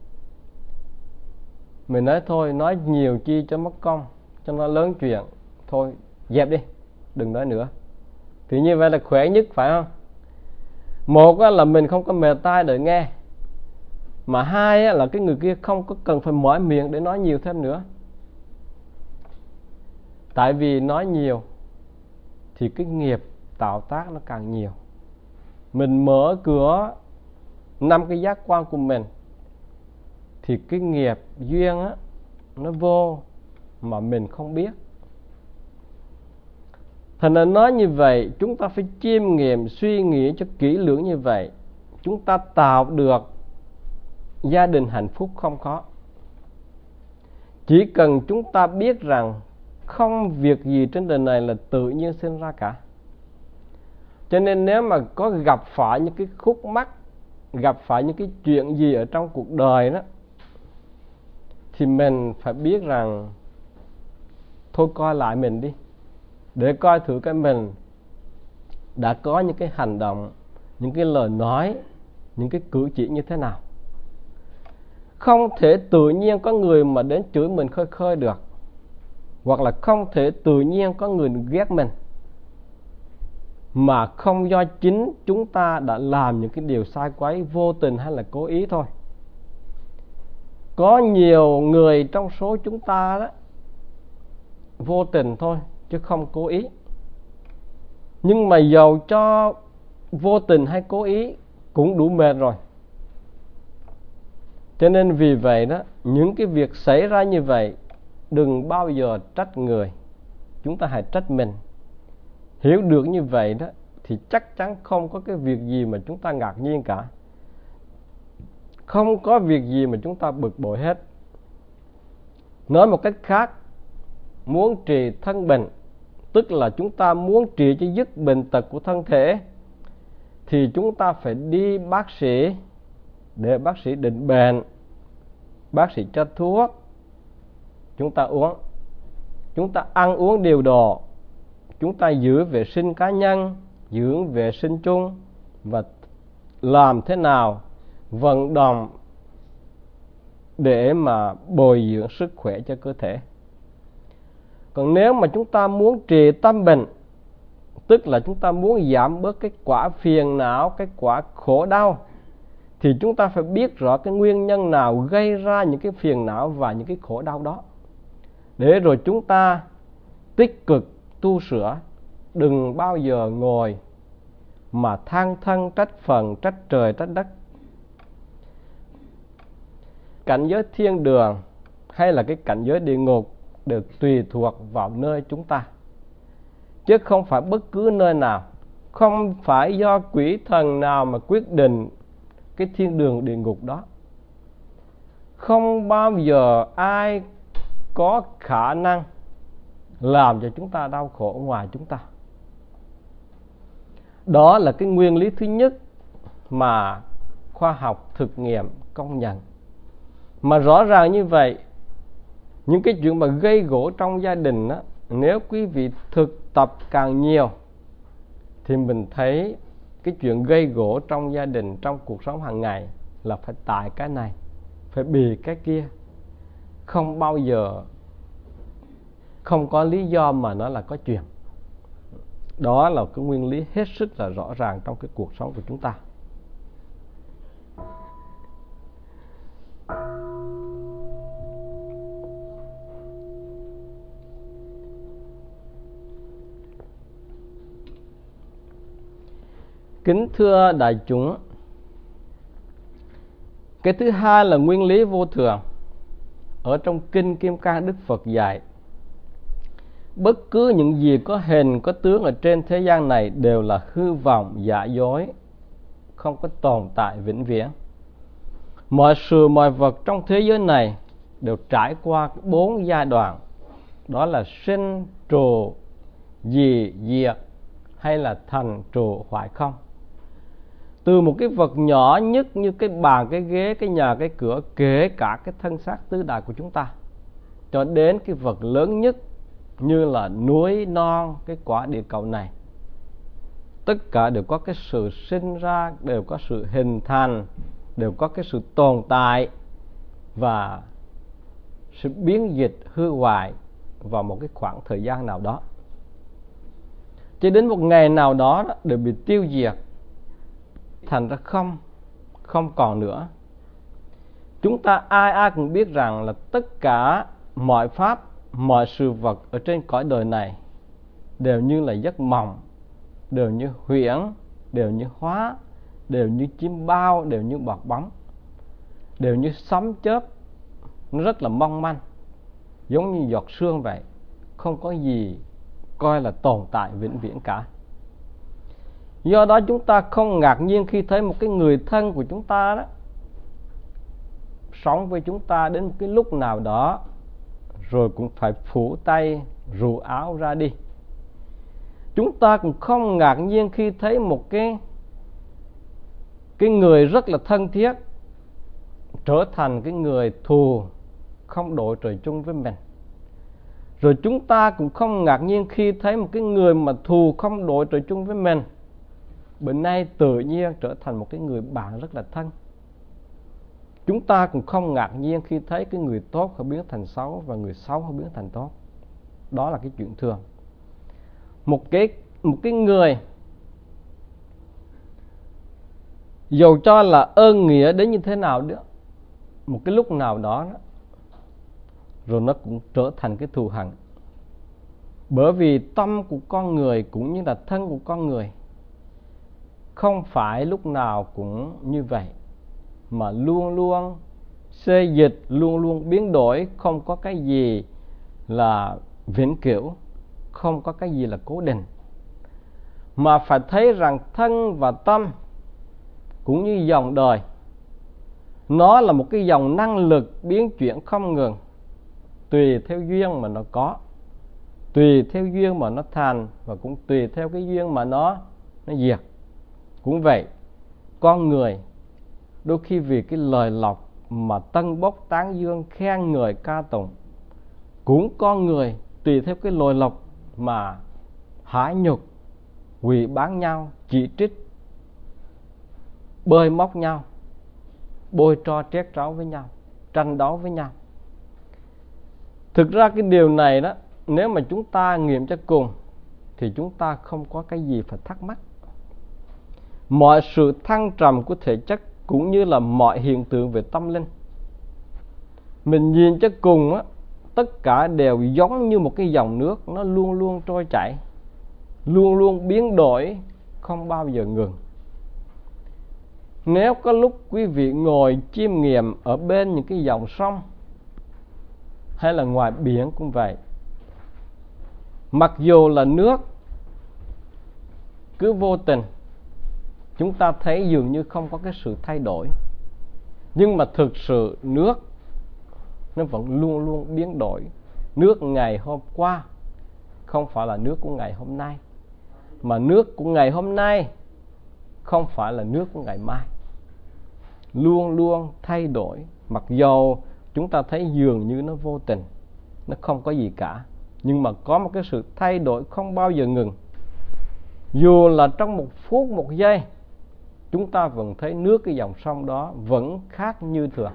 mình nói thôi, nói nhiều chi cho mất công, cho nó lớn chuyện, thôi dẹp đi, đừng nói nữa. Thì như vậy là khỏe nhất, phải không? Một là mình không có mệt tai để nghe, mà hai là cái người kia không có cần phải mở miệng để nói nhiều thêm nữa. Tại vì nói nhiều thì cái nghiệp tạo tác nó càng nhiều. Mình mở cửa năm cái giác quan của mình thì cái nghiệp duyên á, nó vô mà mình không biết. Thành ra nói như vậy, chúng ta phải chiêm nghiệm, suy nghĩ cho kỹ lưỡng như vậy. Chúng ta tạo được gia đình hạnh phúc không khó. Chỉ cần chúng ta biết rằng không việc gì trên đời này là tự nhiên sinh ra cả. Cho nên nếu mà có gặp phải những cái khúc mắc, gặp phải những cái chuyện gì ở trong cuộc đời đó, thì mình phải biết rằng thôi coi lại mình đi, để coi thử cái mình đã có những cái hành động, những cái lời nói, những cái cử chỉ như thế nào. Không thể tự nhiên có người mà đến chửi mình khơi khơi được, hoặc là không thể tự nhiên có người ghét mình mà không do chính chúng ta đã làm những cái điều sai quấy, vô tình hay là cố ý thôi. Có nhiều người trong số chúng ta đó vô tình thôi chứ không cố ý. Nhưng mà dầu cho vô tình hay cố ý cũng đủ mệt rồi. Cho nên vì vậy đó, những cái việc xảy ra như vậy đừng bao giờ trách người, chúng ta hãy trách mình. Hiểu được như vậy đó thì chắc chắn không có cái việc gì mà chúng ta ngạc nhiên cả, không có việc gì mà chúng ta bực bội hết. Nói một cách khác, muốn trị thân bệnh, tức là chúng ta muốn trị cho dứt bệnh tật của thân thể, thì chúng ta phải đi bác sĩ để bác sĩ định bệnh, bác sĩ cho thuốc, chúng ta uống, chúng ta ăn uống điều độ, chúng ta giữ vệ sinh cá nhân, giữ vệ sinh chung, và làm thế nào vận động để mà bồi dưỡng sức khỏe cho cơ thể. Còn nếu mà chúng ta muốn trị tâm bệnh, tức là chúng ta muốn giảm bớt cái quả phiền não, cái quả khổ đau, thì chúng ta phải biết rõ cái nguyên nhân nào gây ra những cái phiền não và những cái khổ đau đó, để rồi chúng ta tích cực tu sửa. Đừng bao giờ ngồi mà than thân trách phận, trách trời trách đất. Cảnh giới thiên đường hay là cái cảnh giới địa ngục đều tùy thuộc vào nơi chúng ta, chứ không phải bất cứ nơi nào. Không phải do quỷ thần nào mà quyết định cái thiên đường địa ngục đó. Không bao giờ ai có khả năng làm cho chúng ta đau khổ ngoài chúng ta. Đó là cái nguyên lý thứ nhất mà khoa học thực nghiệm công nhận. Mà rõ ràng như vậy, những cái chuyện mà gây gổ trong gia đình đó, nếu quý vị thực tập càng nhiều thì mình thấy cái chuyện gây gổ trong gia đình, trong cuộc sống hàng ngày là phải tại cái này, phải bị cái kia. Không bao giờ không có lý do mà nó là có chuyện. Đó là cái nguyên lý hết sức là rõ ràng trong cái cuộc sống của chúng ta. Kính thưa đại chúng, cái thứ hai là nguyên lý vô thường. Ở trong Kinh Kim Cang, Đức Phật dạy Bất cứ những gì có hình, có tướng ở trên thế gian này đều là hư vọng, giả dối, không có tồn tại vĩnh viễn. Mọi sự, mọi vật trong thế giới này đều trải qua bốn giai đoạn, đó là sinh, trụ, dị, diệt, hay là thành, trụ, hoại, không. Từ một cái vật nhỏ nhất như cái bàn, cái ghế, cái nhà, cái cửa, kể cả cái thân xác tứ đại của chúng ta, cho đến cái vật lớn nhất như là núi non, cái quả địa cầu này, tất cả đều có cái sự sinh ra, đều có sự hình thành, đều có cái sự tồn tại và sự biến dịch hư hoại vào một cái khoảng thời gian nào đó, cho đến một ngày nào đó đều bị tiêu diệt, thành ra không không còn nữa. Chúng ta ai ai cũng biết rằng là tất cả mọi pháp, mọi sự vật ở trên cõi đời này đều như là giấc mộng, đều như huyễn, đều như hóa, đều như chim bao, đều như bọt bóng, đều như sấm chớp, nó rất là mong manh, giống như giọt sương vậy, không có gì coi là tồn tại vĩnh viễn cả. Do đó chúng ta không ngạc nhiên khi thấy một cái người thân của chúng ta đó sống với chúng ta đến một cái lúc nào đó rồi cũng phải phủ tay rủ áo ra đi. Chúng ta cũng không ngạc nhiên khi thấy một cái cái người rất là thân thiết trở thành cái người thù không đội trời chung với mình. Rồi chúng ta cũng không ngạc nhiên khi thấy một cái người mà thù không đội trời chung với mình bữa nay tự nhiên trở thành một cái người bạn rất là thân. Chúng ta cũng không ngạc nhiên khi thấy cái người tốt họ biến thành xấu và người xấu họ biến thành tốt. Đó là cái chuyện thường. Một cái, một cái người dầu cho là ơn nghĩa đến như thế nào nữa, một cái lúc nào đó, đó rồi nó cũng trở thành cái thù hằn. Bởi vì tâm của con người cũng như là thân của con người không phải lúc nào cũng như vậy, mà luôn luôn xê dịch, luôn luôn biến đổi, không có cái gì là vĩnh cửu, không có cái gì là cố định. Mà phải thấy rằng thân và tâm cũng như dòng đời, nó là một cái dòng năng lực biến chuyển không ngừng, tùy theo duyên mà nó có, tùy theo duyên mà nó thành, và cũng tùy theo cái duyên mà nó nó diệt. Cũng vậy, con người đôi khi vì cái lời lọc mà tân bốc tán dương, khen ngợi ca tụng, cũng con người tùy theo cái lời lọc mà hãi nhục, quỳ bán nhau, chỉ trích, bơi móc nhau, bôi tro trét tráo với nhau, tranh đấu với nhau. Thực ra cái điều này đó, nếu mà chúng ta nghiệm cho cùng thì chúng ta không có cái gì phải thắc mắc. Mọi sự thăng trầm của thể chất cũng như là mọi hiện tượng về tâm linh, mình nhìn cho cùng á, tất cả đều giống như một cái dòng nước, nó luôn luôn trôi chảy, luôn luôn biến đổi, không bao giờ ngừng. Nếu có lúc quý vị ngồi chiêm nghiệm ở bên những cái dòng sông hay là ngoài biển cũng vậy, mặc dù là nước cứ vô tình chúng ta thấy dường như không có cái sự thay đổi, nhưng mà thực sự nước nó vẫn luôn luôn biến đổi. Nước ngày hôm qua không phải là nước của ngày hôm nay, mà nước của ngày hôm nay không phải là nước của ngày mai. Luôn luôn thay đổi, mặc dù chúng ta thấy dường như nó vô tình, nó không có gì cả, nhưng mà có một cái sự thay đổi không bao giờ ngừng. Dù là trong một phút, một giây, chúng ta vẫn thấy nước cái dòng sông đó vẫn khác như thường.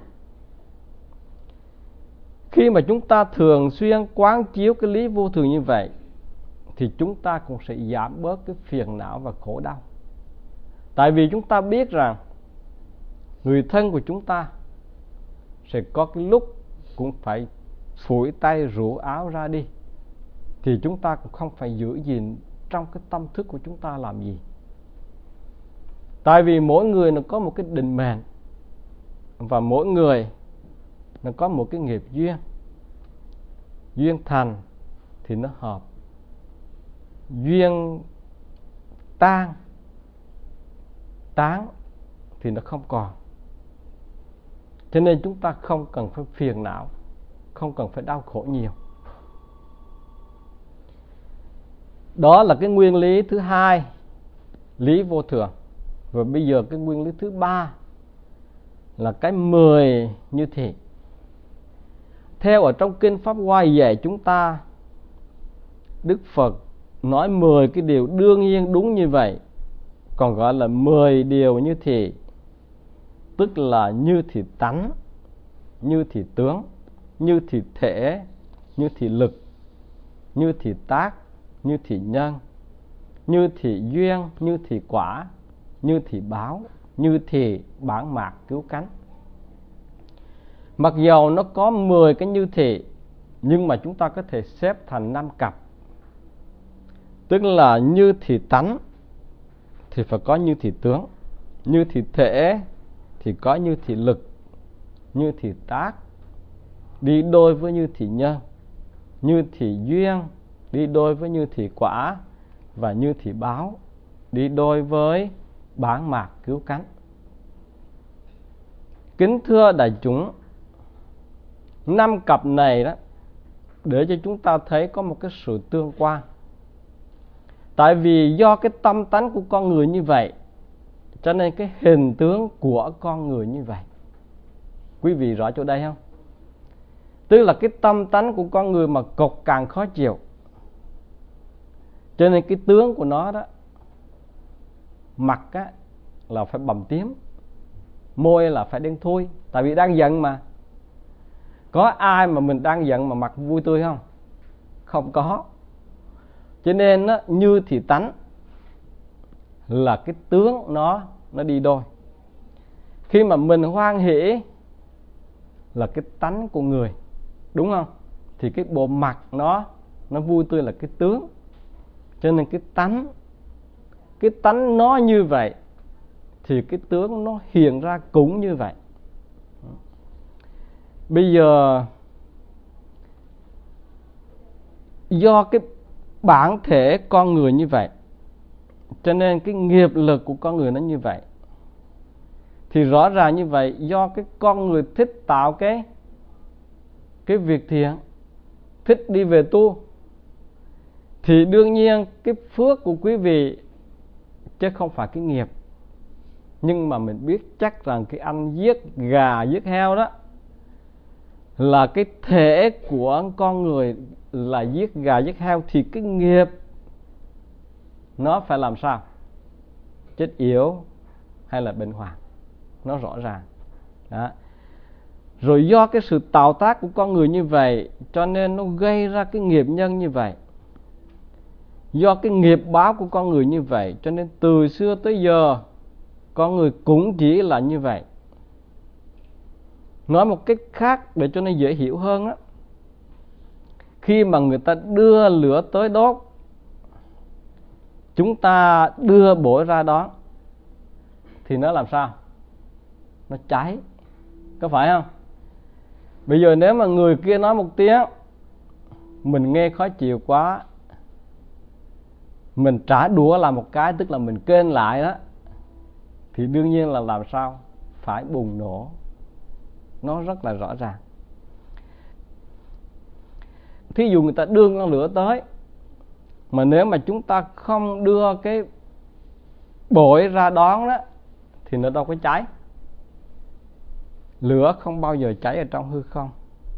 Khi mà chúng ta thường xuyên quán chiếu cái lý vô thường như vậy, thì chúng ta cũng sẽ giảm bớt cái phiền não và khổ đau. Tại vì chúng ta biết rằng người thân của chúng ta sẽ có cái lúc cũng phải phủi tay rủ áo ra đi, thì chúng ta cũng không phải giữ gìn trong cái tâm thức của chúng ta làm gì. Tại vì mỗi người nó có một cái định mệnh, và mỗi người nó có một cái nghiệp duyên. Duyên thành thì nó hợp, duyên tan tán thì nó không còn. Cho nên chúng ta không cần phải phiền não, không cần phải đau khổ nhiều. Đó là cái nguyên lý thứ hai, lý vô thường. Và bây giờ cái nguyên lý thứ ba là cái mười như thị. Theo ở trong kinh Pháp Hoa dạy chúng ta, Đức Phật nói mười cái điều đương nhiên đúng như vậy, còn gọi là mười điều như thị, tức là như thị tánh, như thị tướng, như thị thể, như thị lực, như thị tác, như thị nhân, như thị duyên, như thị quả, như thị báo, như thị bản mạt cứu cánh. Mặc dầu nó có mười cái như thị, nhưng mà chúng ta có thể xếp thành năm cặp. Tức là như thị tánh thì phải có như thị tướng, như thị thể thì có như thị lực, như thị tác đi đôi với như thị nhân, như thị duyên đi đôi với như thị quả, và như thị báo đi đôi với bản mạt cứu cánh. Kính thưa đại chúng, năm cặp này đó để cho chúng ta thấy có một cái sự tương quan. Tại vì do cái tâm tánh của con người như vậy, cho nên cái hình tướng của con người như vậy. Quý vị rõ chỗ đây không? Tức là cái tâm tánh của con người mà cộc cằn khó chịu, cho nên cái tướng của nó đó, mặt á, là phải bầm tím, môi là phải đen thui. Tại vì đang giận mà. Có ai mà mình đang giận mà mặt vui tươi không? Không có. Cho nên á, như thị tánh là cái tướng nó nó đi đôi. Khi mà mình hoan hỷ là cái tánh của người, đúng không? Thì cái bộ mặt nó nó vui tươi là cái tướng. Cho nên cái tánh cái tánh nó như vậy thì cái tướng nó hiện ra cũng như vậy. Bây giờ do cái bản thể con người như vậy, cho nên cái nghiệp lực của con người nó như vậy. Thì rõ ràng như vậy, do cái con người thích tạo cái cái việc thiện, thích đi về tu, thì đương nhiên cái phước của quý vị chứ không phải cái nghiệp. Nhưng mà mình biết chắc rằng cái anh giết gà giết heo đó là cái thể của con người là giết gà giết heo, thì cái nghiệp nó phải làm sao? Chết yếu hay là bệnh hoạn, nó rõ ràng đó. Rồi do cái sự tạo tác của con người như vậy, cho nên nó gây ra cái nghiệp nhân như vậy. Do cái nghiệp báo của con người như vậy, cho nên từ xưa tới giờ con người cũng chỉ là như vậy. Nói một cách khác để cho nó dễ hiểu hơn đó, khi mà người ta đưa lửa tới đốt, chúng ta đưa bổi ra đó, thì nó làm sao? Nó cháy, có phải không? Bây giờ nếu mà người kia nói một tiếng, mình nghe khó chịu quá, mình trả đũa làm một cái, tức là mình kênh lại đó, thì đương nhiên là làm sao? Phải bùng nổ. Nó rất là rõ ràng. Thí dụ người ta đưa con lửa tới, mà nếu mà chúng ta không đưa cái bổi ra đón đó, thì nó đâu có cháy. Lửa không bao giờ cháy ở trong hư không.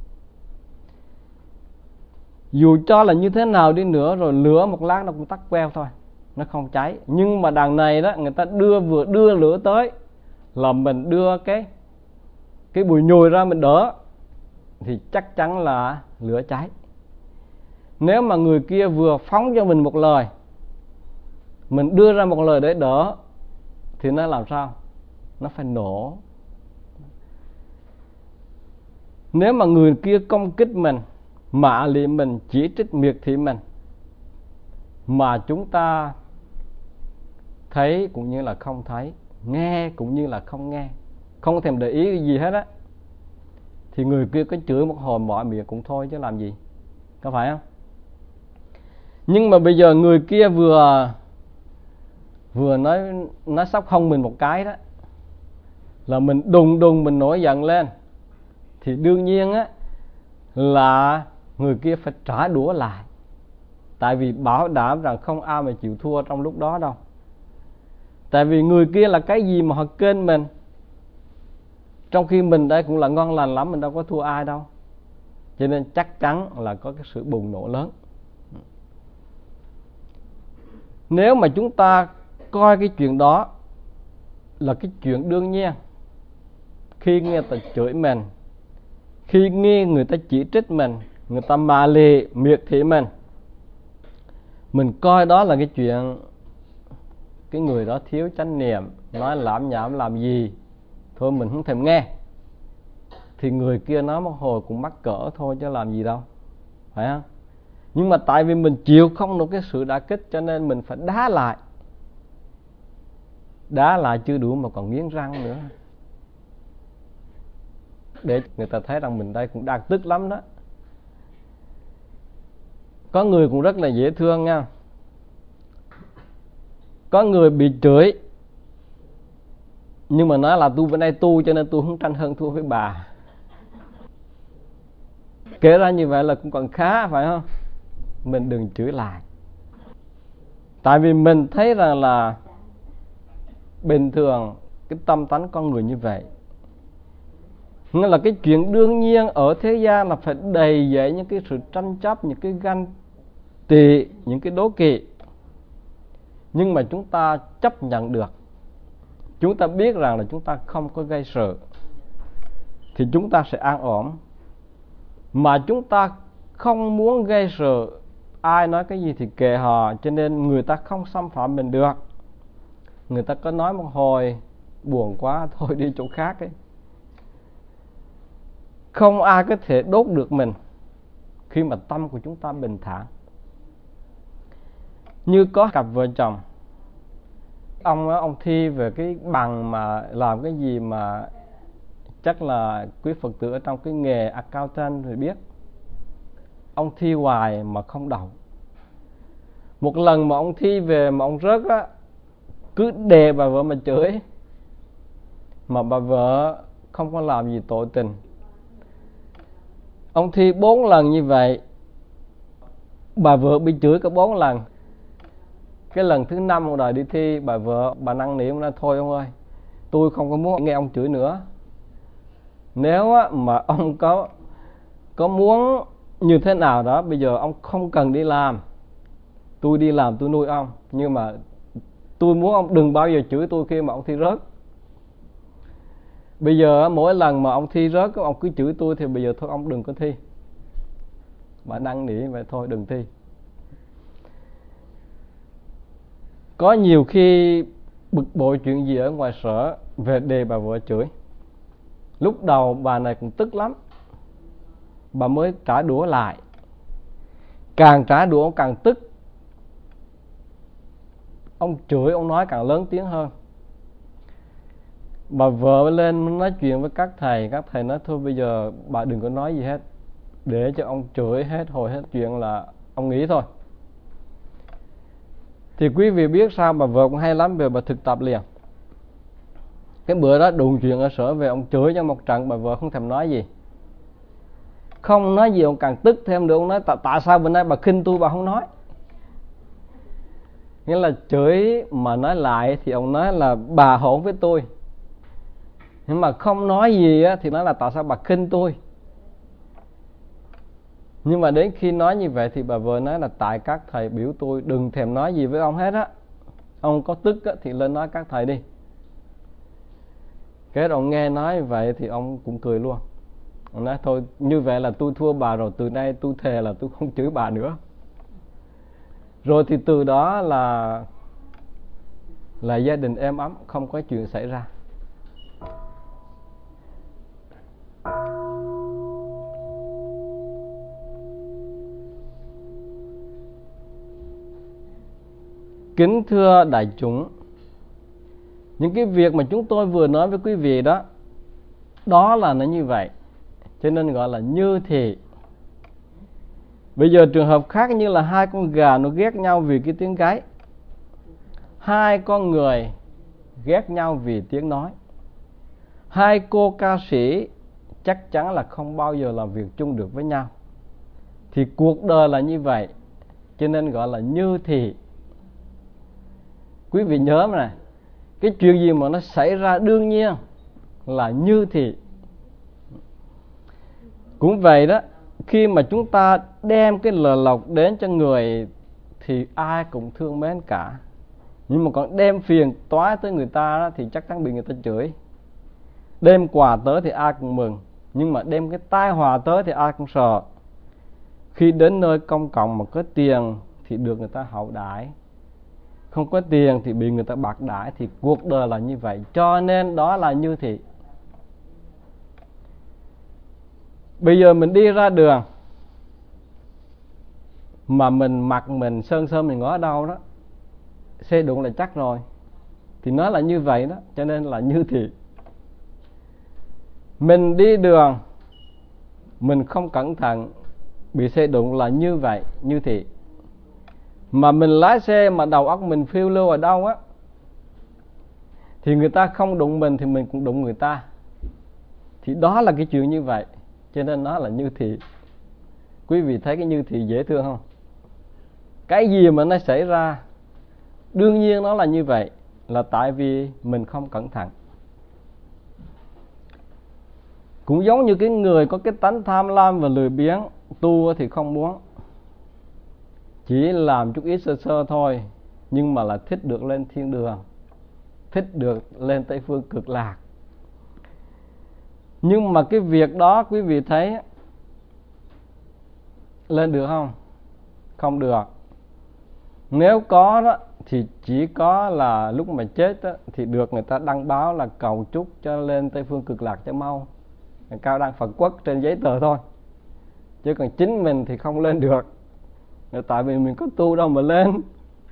Dù cho là như thế nào đi nữa, rồi lửa một lát nó cũng tắt queo thôi, nó không cháy. Nhưng mà đằng này đó, người ta đưa vừa đưa lửa tới là mình đưa cái cái bùi nhùi ra mình đỡ, thì chắc chắn là lửa cháy. Nếu mà người kia vừa phóng cho mình một lời, mình đưa ra một lời để đỡ, thì nó làm sao? Nó phải nổ. Nếu mà người kia công kích mình, mạ lị mình, chỉ trích miệt thị mình, mà chúng ta thấy cũng như là không thấy, nghe cũng như là không nghe, không thèm để ý gì hết á, thì người kia có chửi một hồi mọi miệng cũng thôi chứ làm gì, có phải không? Nhưng mà bây giờ người kia vừa vừa nói nói sóc hông mình một cái đó, là mình đùng đùng mình nổi giận lên, thì đương nhiên á là người kia phải trả đũa lại. Tại vì bảo đảm rằng không ai mà chịu thua trong lúc đó đâu. Tại vì người kia là cái gì mà họ kênh mình, trong khi mình đây cũng là ngon lành lắm, mình đâu có thua ai đâu. Cho nên chắc chắn là có cái sự bùng nổ lớn. Nếu mà chúng ta coi cái chuyện đó là cái chuyện đương nhiên, khi người ta chửi mình, khi nghe người ta chỉ trích mình, người ta mà lì miệt thị mình, mình coi đó là cái chuyện cái người đó thiếu chánh niệm, nói lảm nhảm làm gì, thôi mình không thèm nghe, thì người kia nói một hồi cũng mắc cỡ thôi chứ làm gì đâu, phải không? Nhưng mà tại vì mình chịu không được cái sự đả kích, cho nên mình phải đá lại. Đá lại chưa đủ mà còn nghiến răng nữa, để người ta thấy rằng mình đây cũng đang tức lắm đó. Có người cũng rất là dễ thương nha. Có người bị chửi nhưng mà nói là tôi bên đây tu, cho nên tôi không tranh hơn thua với bà. Kể ra như vậy là cũng còn khá, phải không? Mình đừng chửi lại. Tại vì mình thấy rằng là bình thường cái tâm tánh con người như vậy. Nghĩa là cái chuyện đương nhiên ở thế gian là phải đầy dẫy những cái sự tranh chấp, những cái ganh tị, những cái đố kỵ. Nhưng mà chúng ta chấp nhận được, chúng ta biết rằng là chúng ta không có gây sự, thì chúng ta sẽ an ổn. Mà chúng ta không muốn gây sự, ai nói cái gì thì kệ họ, cho nên người ta không xâm phạm mình được. Người ta có nói một hồi buồn quá, thôi đi chỗ khác ấy. Không ai có thể đốt được mình khi mà tâm của chúng ta bình thản. Như có cặp vợ chồng, ông ông thi về cái bằng mà làm cái gì mà chắc là quý Phật tử ở trong cái nghề accountant thì biết. Ông thi hoài mà không đậu. Một lần mà ông thi về mà ông rớt á, cứ đè bà vợ mà chửi, mà bà vợ không có làm gì tội tình. Ông thi bốn lần như vậy, bà vợ bị chửi cả bốn lần. Cái lần thứ năm ông đòi đi thi, bà vợ bà năn nỉ, ông nói thôi ông ơi, tôi không có muốn nghe ông chửi nữa. Nếu mà ông có có muốn như thế nào đó, bây giờ ông không cần đi làm, tôi đi làm tôi nuôi ông, nhưng mà tôi muốn ông đừng bao giờ chửi tôi khi mà ông thi rớt. Bây giờ mỗi lần mà ông thi rớt, ông cứ chửi tôi, thì bây giờ thôi ông đừng có thi. Bà năn nỉ vậy thôi đừng thi. Có nhiều khi bực bội chuyện gì ở ngoài sở, về đề bà vợ chửi. Lúc đầu bà này cũng tức lắm, bà mới trả đũa lại. Càng trả đũa ông càng tức. Ông chửi, ông nói càng lớn tiếng hơn. Bà vợ lên nói chuyện với các thầy, các thầy nói thôi bây giờ bà đừng có nói gì hết, để cho ông chửi hết hồi hết chuyện là ông nghĩ thôi. Thì quý vị biết sao, bà vợ cũng hay lắm, về bà thực tập liền. Cái bữa đó đụng chuyện ở sở về, ông chửi cho một trận, bà vợ không thèm nói gì. Không nói gì ông càng tức thêm được. Ông nói tại, tại sao bữa nay bà khinh tôi bà không nói. Nghĩa là chửi mà nói lại thì ông nói là bà hỗn với tôi, nhưng mà không nói gì á, thì nói là tại sao bà khinh tôi. Nhưng mà đến khi nói như vậy thì bà vợ nói là tại các thầy biểu tôi đừng thèm nói gì với ông hết á. Ông có tức á, thì lên nói các thầy đi. Cái ông nghe nói vậy thì ông cũng cười luôn. Ông nói thôi như vậy là tôi thua bà rồi, từ nay tôi thề là tôi không chửi bà nữa. Rồi thì từ đó là là gia đình êm ấm, không có chuyện xảy ra. Kính thưa đại chúng, những cái việc mà chúng tôi vừa nói với quý vị đó, đó là nó như vậy, cho nên gọi là như thị. Bây giờ trường hợp khác như là hai con gà nó ghét nhau vì cái tiếng gáy, hai con người ghét nhau vì tiếng nói, hai cô ca sĩ chắc chắn là không bao giờ làm việc chung được với nhau. Thì cuộc đời là như vậy, cho nên gọi là như thị. Quý vị nhớ mà này, cái chuyện gì mà nó xảy ra đương nhiên là như thị. Cũng vậy đó, khi mà chúng ta đem cái lời lộc đến cho người thì ai cũng thương mến cả. Nhưng mà còn đem phiền toái tới người ta đó, thì chắc chắn bị người ta chửi. Đem quà tới thì ai cũng mừng, nhưng mà đem cái tai họa tới thì ai cũng sợ. Khi đến nơi công cộng mà có tiền thì được người ta hậu đãi, không có tiền thì bị người ta bạc đãi. Thì cuộc đời là như vậy, cho nên đó là như thị. Bây giờ mình đi ra đường mà mình mặc mình sơn sơn mình ngó ở đâu đó, xe đụng là chắc rồi. Thì nó là như vậy đó, cho nên là như thị. Mình đi đường mình không cẩn thận bị xe đụng là như vậy, như thị. Mà mình lái xe mà đầu óc mình phiêu lưu ở đâu á, thì người ta không đụng mình thì mình cũng đụng người ta. Thì đó là cái chuyện như vậy, cho nên nó là như thị. Quý vị thấy cái như thị dễ thương không? Cái gì mà nó xảy ra đương nhiên nó là như vậy, là tại vì mình không cẩn thận. Cũng giống như cái người có cái tánh tham lam và lười biếng, tu thì không muốn, chỉ làm chút ít sơ sơ thôi, nhưng mà là thích được lên thiên đường, thích được lên Tây Phương Cực Lạc. Nhưng mà cái việc đó quý vị thấy lên được không? Không được. Nếu có đó thì chỉ có là lúc mà chết đó, thì được người ta đăng báo là cầu chúc cho lên Tây Phương Cực Lạc cho mau, cao đăng Phật quốc trên giấy tờ thôi. Chứ còn chính mình thì không lên được, tại vì mình có tu đâu mà lên.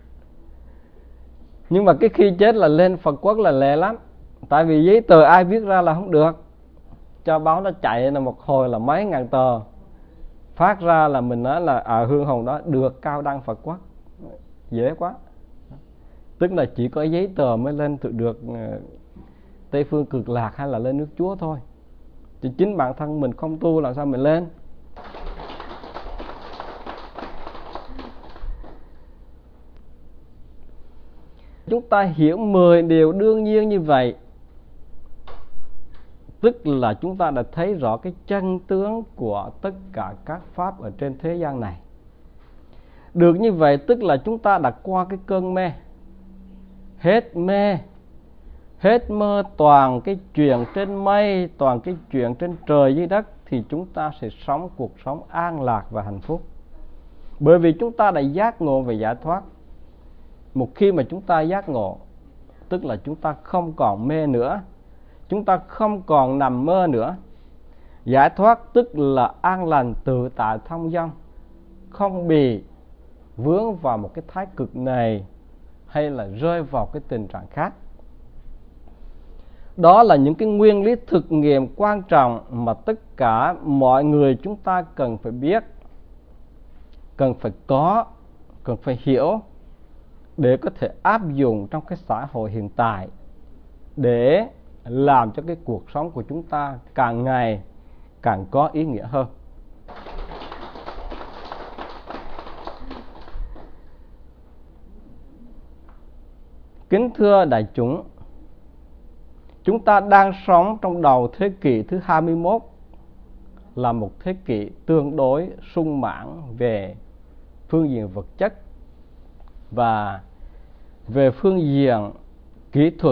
Nhưng mà cái khi chết là lên Phật quốc là lẹ lắm, tại vì giấy tờ ai viết ra là không được. Cho báo nó chạy là một hồi là mấy ngàn tờ, phát ra là mình nói là à, hương hồn đó được cao đăng Phật quốc. Dễ quá. Tức là chỉ có giấy tờ mới lên được Tây Phương Cực Lạc hay là lên nước Chúa thôi. Chứ chính bản thân mình không tu làm sao mình lên. Chúng ta hiểu mười điều đương nhiên như vậy, tức là chúng ta đã thấy rõ cái chân tướng của tất cả các pháp ở trên thế gian này. Được như vậy tức là chúng ta đã qua cái cơn mê. Hết mê, hết mơ toàn cái chuyện trên mây, toàn cái chuyện trên trời dưới đất, thì chúng ta sẽ sống cuộc sống an lạc và hạnh phúc. Bởi vì chúng ta đã giác ngộ và giải thoát. Một khi mà chúng ta giác ngộ, tức là chúng ta không còn mê nữa, chúng ta không còn nằm mơ nữa. Giải thoát tức là an lành tự tại thông dong, không bị vướng vào một cái thái cực này hay là rơi vào cái tình trạng khác. Đó là những cái nguyên lý thực nghiệm quan trọng mà tất cả mọi người chúng ta cần phải biết, cần phải có, cần phải hiểu để có thể áp dụng trong cái xã hội hiện tại, để làm cho cái cuộc sống của chúng ta càng ngày càng có ý nghĩa hơn. Kính thưa đại chúng, chúng ta đang sống trong đầu thế kỷ thứ hai mươi mốt, là một thế kỷ tương đối sung mãn về phương diện vật chất và về phương diện kỹ thuật,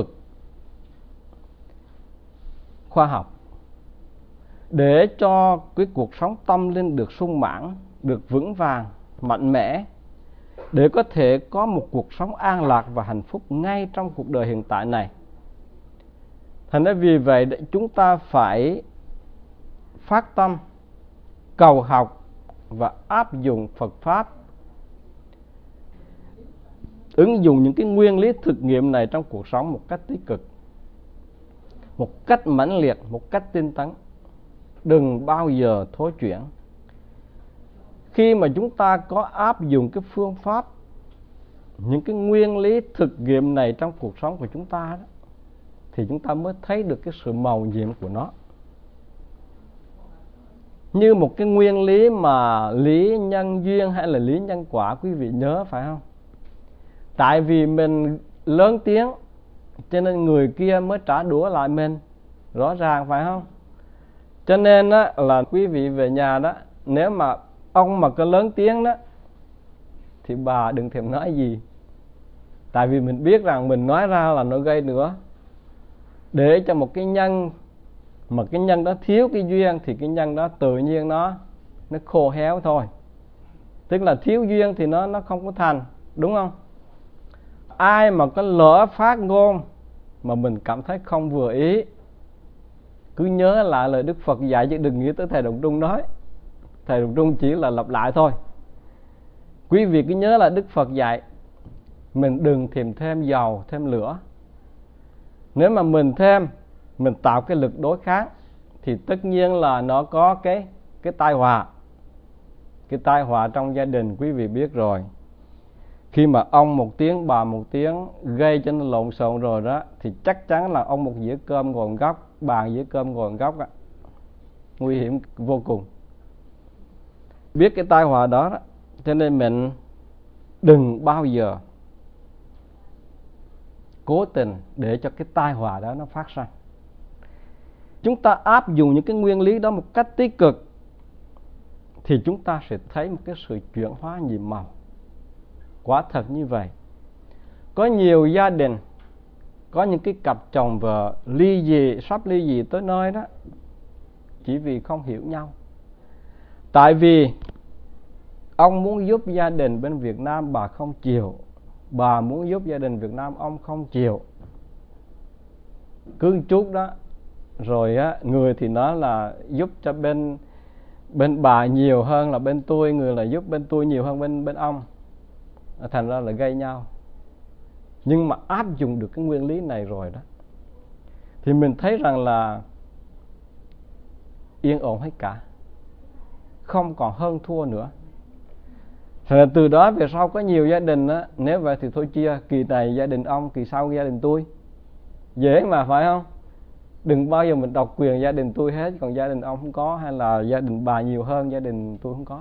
khoa học. Để cho cái cuộc sống tâm linh được sung mãn, được vững vàng, mạnh mẽ, để có thể có một cuộc sống an lạc và hạnh phúc ngay trong cuộc đời hiện tại này. Thành ra vì vậy chúng ta phải phát tâm cầu học và áp dụng Phật Pháp, ứng dụng những cái nguyên lý thực nghiệm này trong cuộc sống một cách tích cực, một cách mãnh liệt, một cách tinh tấn. Đừng bao giờ thối chuyển. khi mà chúng ta có áp dụng cái phương pháp, những cái nguyên lý thực nghiệm này trong cuộc sống của chúng ta đó, thì chúng ta mới thấy được cái sự mầu nhiệm của nó. Như một cái nguyên lý mà lý nhân duyên hay là lý nhân quả, quý vị nhớ phải không? Tại vì mình lớn tiếng cho nên người kia mới trả đũa lại mình, rõ ràng phải không? Cho nên á, là quý vị về nhà đó, nếu mà ông mà có lớn tiếng đó thì bà đừng thèm nói gì. Tại vì mình biết rằng mình nói ra là nó gây nữa. Để cho một cái nhân mà cái nhân đó thiếu cái duyên thì cái nhân đó tự nhiên nó nó khô héo thôi. Tức là thiếu duyên thì nó nó không có thành, đúng không? Ai mà có lỡ phát ngôn mà mình cảm thấy không vừa ý, cứ nhớ lại lời Đức Phật dạy, chứ đừng nghĩ tới thầy Đồng Trung nói. Thầy Đồng Trung chỉ là lặp lại thôi. Quý vị cứ nhớ là Đức Phật dạy mình đừng tìm thêm dầu thêm lửa. Nếu mà mình thêm, mình tạo cái lực đối kháng thì tất nhiên là nó có cái cái tai họa. Cái tai họa trong gia đình quý vị biết rồi. Khi mà ông một tiếng, bà một tiếng gây cho nó lộn xộn rồi đó, thì chắc chắn là ông một dĩa cơm ngồi góc, bà dĩa cơm ngồi góc á. Nguy hiểm vô cùng. Biết cái tai họa đó, đó cho nên mình đừng bao giờ cố tình để cho cái tai họa đó nó phát sinh. Chúng ta áp dụng những cái nguyên lý đó một cách tích cực thì chúng ta sẽ thấy một cái sự chuyển hóa nhiệm màu. Quả thật như vậy. Có nhiều gia đình, có những cái cặp chồng vợ ly dị, sắp ly dị tới nơi đó, chỉ vì không hiểu nhau. Tại vì ông muốn giúp gia đình bên Việt Nam, bà không chịu. Bà muốn giúp gia đình Việt Nam, ông không chịu. Cứ chút đó. Rồi á, người thì nói là giúp cho bên bên bà nhiều hơn là bên tôi, người là giúp bên tôi nhiều hơn bên bên ông. Thành ra là gây nhau. Nhưng mà áp dụng được cái nguyên lý này rồi đó, thì mình thấy rằng là yên ổn hết cả, không còn hơn thua nữa. Rồi từ đó về sau có nhiều gia đình á, nếu vậy thì thôi chia, kỳ này gia đình ông, kỳ sau gia đình tôi. Dễ mà phải không? Đừng bao giờ mình độc quyền gia đình tôi hết, còn gia đình ông không có, hay là gia đình bà nhiều hơn gia đình tôi không có.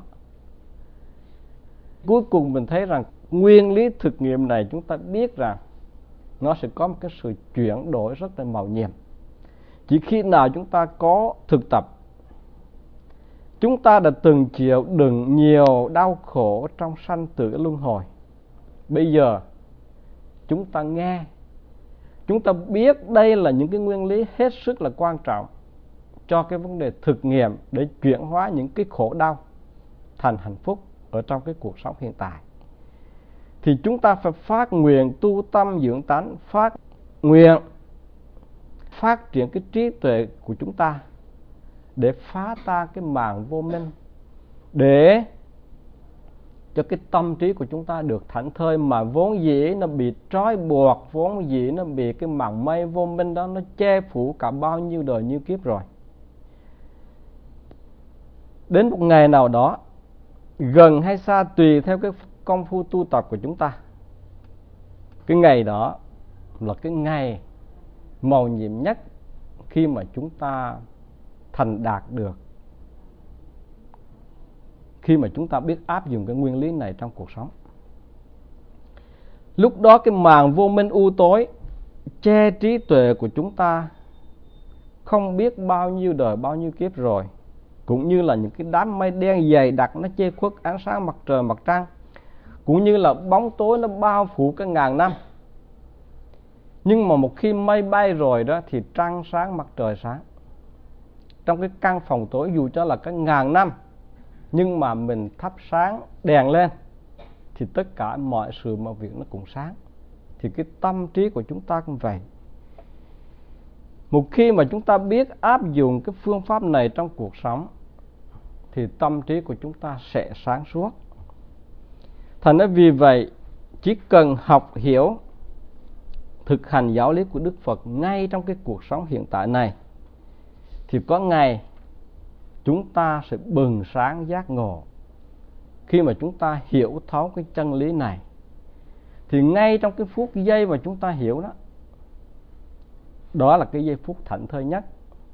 Cuối cùng mình thấy rằng nguyên lý thực nghiệm này chúng ta biết rằng nó sẽ có một cái sự chuyển đổi rất là màu nhiệm. Chỉ khi nào chúng ta có thực tập, chúng ta đã từng chịu đựng nhiều đau khổ trong sanh tử luân hồi. Bây giờ chúng ta nghe, chúng ta biết đây là những cái nguyên lý hết sức là quan trọng cho cái vấn đề thực nghiệm để chuyển hóa những cái khổ đau thành hạnh phúc ở trong cái cuộc sống hiện tại. Thì chúng ta phải phát nguyện tu tâm dưỡng tánh, phát nguyện phát triển cái trí tuệ của chúng ta để phá tan cái màn vô minh, để cho cái tâm trí của chúng ta được thảnh thơi, mà vốn dĩ nó bị trói buộc, vốn dĩ nó bị cái màn mây vô minh đó nó che phủ cả bao nhiêu đời nhiêu kiếp rồi. Đến một ngày nào đó, gần hay xa tùy theo cái công phu tu tập của chúng ta, cái ngày đó là cái ngày mầu nhiệm nhất khi mà chúng ta thành đạt được, khi mà chúng ta biết áp dụng cái nguyên lý này trong cuộc sống. Lúc đó cái màn vô minh u tối che trí tuệ của chúng ta không biết bao nhiêu đời bao nhiêu kiếp rồi, cũng như là những cái đám mây đen dày đặc nó che khuất ánh sáng mặt trời mặt trăng, cũng như là bóng tối nó bao phủ cả ngàn năm. Nhưng mà một khi mây bay rồi đó thì trăng sáng mặt trời sáng. Trong cái căn phòng tối dù cho là cả ngàn năm, nhưng mà mình thắp sáng đèn lên thì tất cả mọi sự mọi việc nó cũng sáng. Thì cái tâm trí của chúng ta cũng vậy. Một khi mà chúng ta biết áp dụng cái phương pháp này trong cuộc sống thì tâm trí của chúng ta sẽ sáng suốt. Thành ra vì vậy, chỉ cần học hiểu, thực hành giáo lý của Đức Phật ngay trong cái cuộc sống hiện tại này, thì có ngày chúng ta sẽ bừng sáng giác ngộ, khi mà chúng ta hiểu thấu cái chân lý này, thì ngay trong cái phút giây mà chúng ta hiểu đó, đó là cái giây phút thảnh thơi nhất.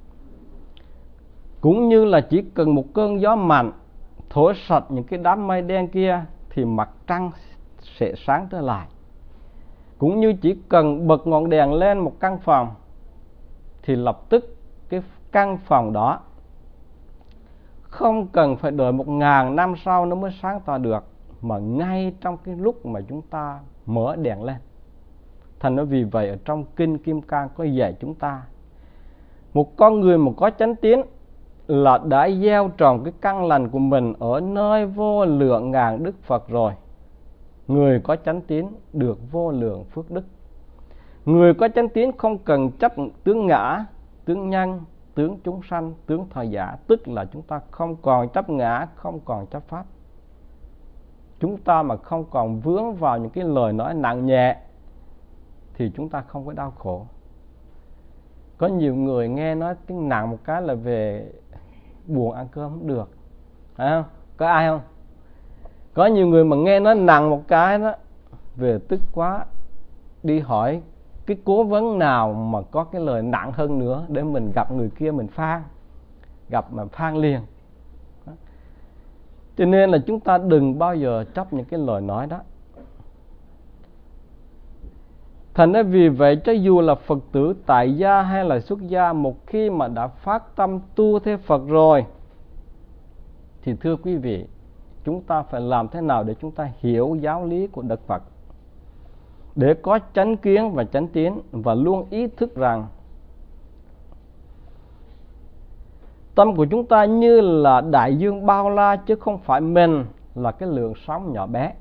Cũng như là chỉ cần một cơn gió mạnh thổi sạch những cái đám mây đen kia thì mặt trăng sẽ sáng trở lại. Cũng như chỉ cần bật ngọn đèn lên một căn phòng thì lập tức cái căn phòng đó không cần phải đợi một ngàn năm sau nó mới sáng tỏ được, mà ngay trong cái lúc mà chúng ta mở đèn lên. Thành ra vì vậy ở trong Kinh Kim Cang có dạy chúng ta, một con người mà có chánh tín là đã gieo trồng cái căn lành của mình ở nơi vô lượng ngàn đức Phật rồi. Người có chánh tín được vô lượng phước đức. Người có chánh tín không cần chấp tướng ngã, tướng nhân, tướng chúng sanh, tướng thời giả. Tức là chúng ta không còn chấp ngã, không còn chấp pháp. Chúng ta mà không còn vướng vào những cái lời nói nặng nhẹ thì chúng ta không có đau khổ. Có nhiều người nghe nói tiếng nặng một cái là về buồn ăn cơm không được, phải không? Có ai không? Có nhiều người mà nghe nói nặng một cái đó về tức quá, đi hỏi cái cố vấn nào mà có cái lời nặng hơn nữa để mình gặp người kia mình phan, gặp mà phan liền. Cho nên là chúng ta đừng bao giờ chấp những cái lời nói đó. Thành ra vì vậy, cho dù là Phật tử tại gia hay là xuất gia, một khi mà đã phát tâm tu theo Phật rồi, thì thưa quý vị, chúng ta phải làm thế nào để chúng ta hiểu giáo lý của Đức Phật, để có chánh kiến và chánh tín, và luôn ý thức rằng tâm của chúng ta như là đại dương bao la, chứ không phải mình là cái lượng sóng nhỏ bé.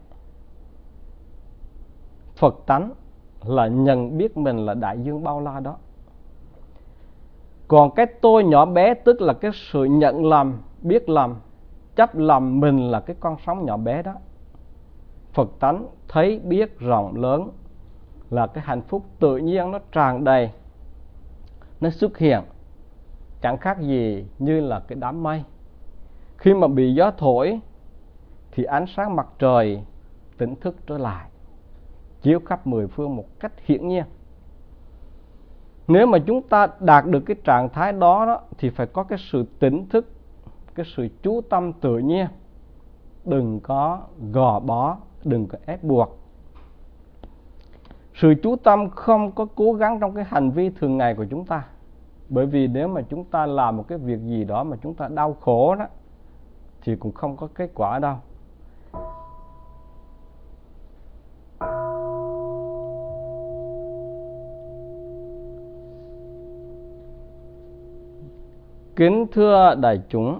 Phật tánh là nhận biết mình là đại dương bao la đó. Còn cái tôi nhỏ bé tức là cái sự nhận lầm, biết lầm, chấp lầm mình là cái con sóng nhỏ bé đó. Phật tánh thấy biết rộng lớn là cái hạnh phúc tự nhiên, nó tràn đầy, nó xuất hiện chẳng khác gì như là cái đám mây. Khi mà bị gió thổi thì ánh sáng mặt trời tỉnh thức trở lại, chiếu khắp mười phương một cách hiển nhiên. Nếu mà chúng ta đạt được cái trạng thái đó, đó thì phải có cái sự tỉnh thức, cái sự chú tâm tự nhiên. Đừng có gò bó, đừng có ép buộc. Sự chú tâm không có cố gắng trong cái hành vi thường ngày của chúng ta. Bởi vì nếu mà chúng ta làm một cái việc gì đó mà chúng ta đau khổ đó, thì cũng không có kết quả đâu. Kính thưa đại chúng,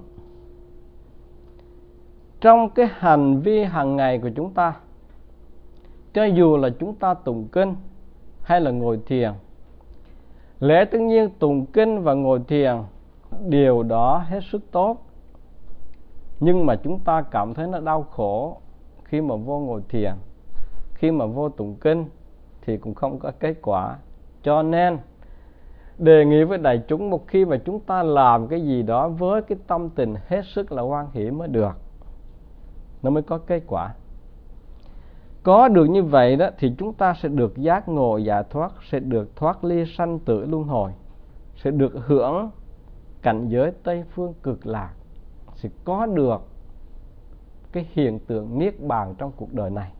trong cái hành vi hàng ngày của chúng ta, cho dù là chúng ta tụng kinh hay là ngồi thiền, lẽ tất nhiên tụng kinh và ngồi thiền điều đó hết sức tốt. Nhưng mà chúng ta cảm thấy nó đau khổ khi mà vô ngồi thiền, khi mà vô tụng kinh thì cũng không có kết quả. Cho nên đề nghị với đại chúng, một khi mà chúng ta làm cái gì đó với cái tâm tình hết sức là hoan hỷ mới được, nó mới có kết quả. Có được như vậy đó thì chúng ta sẽ được giác ngộ giải thoát, sẽ được thoát ly sanh tử luân hồi, sẽ được hưởng cảnh giới Tây phương cực lạc, sẽ có được cái hiện tượng niết bàn trong cuộc đời này.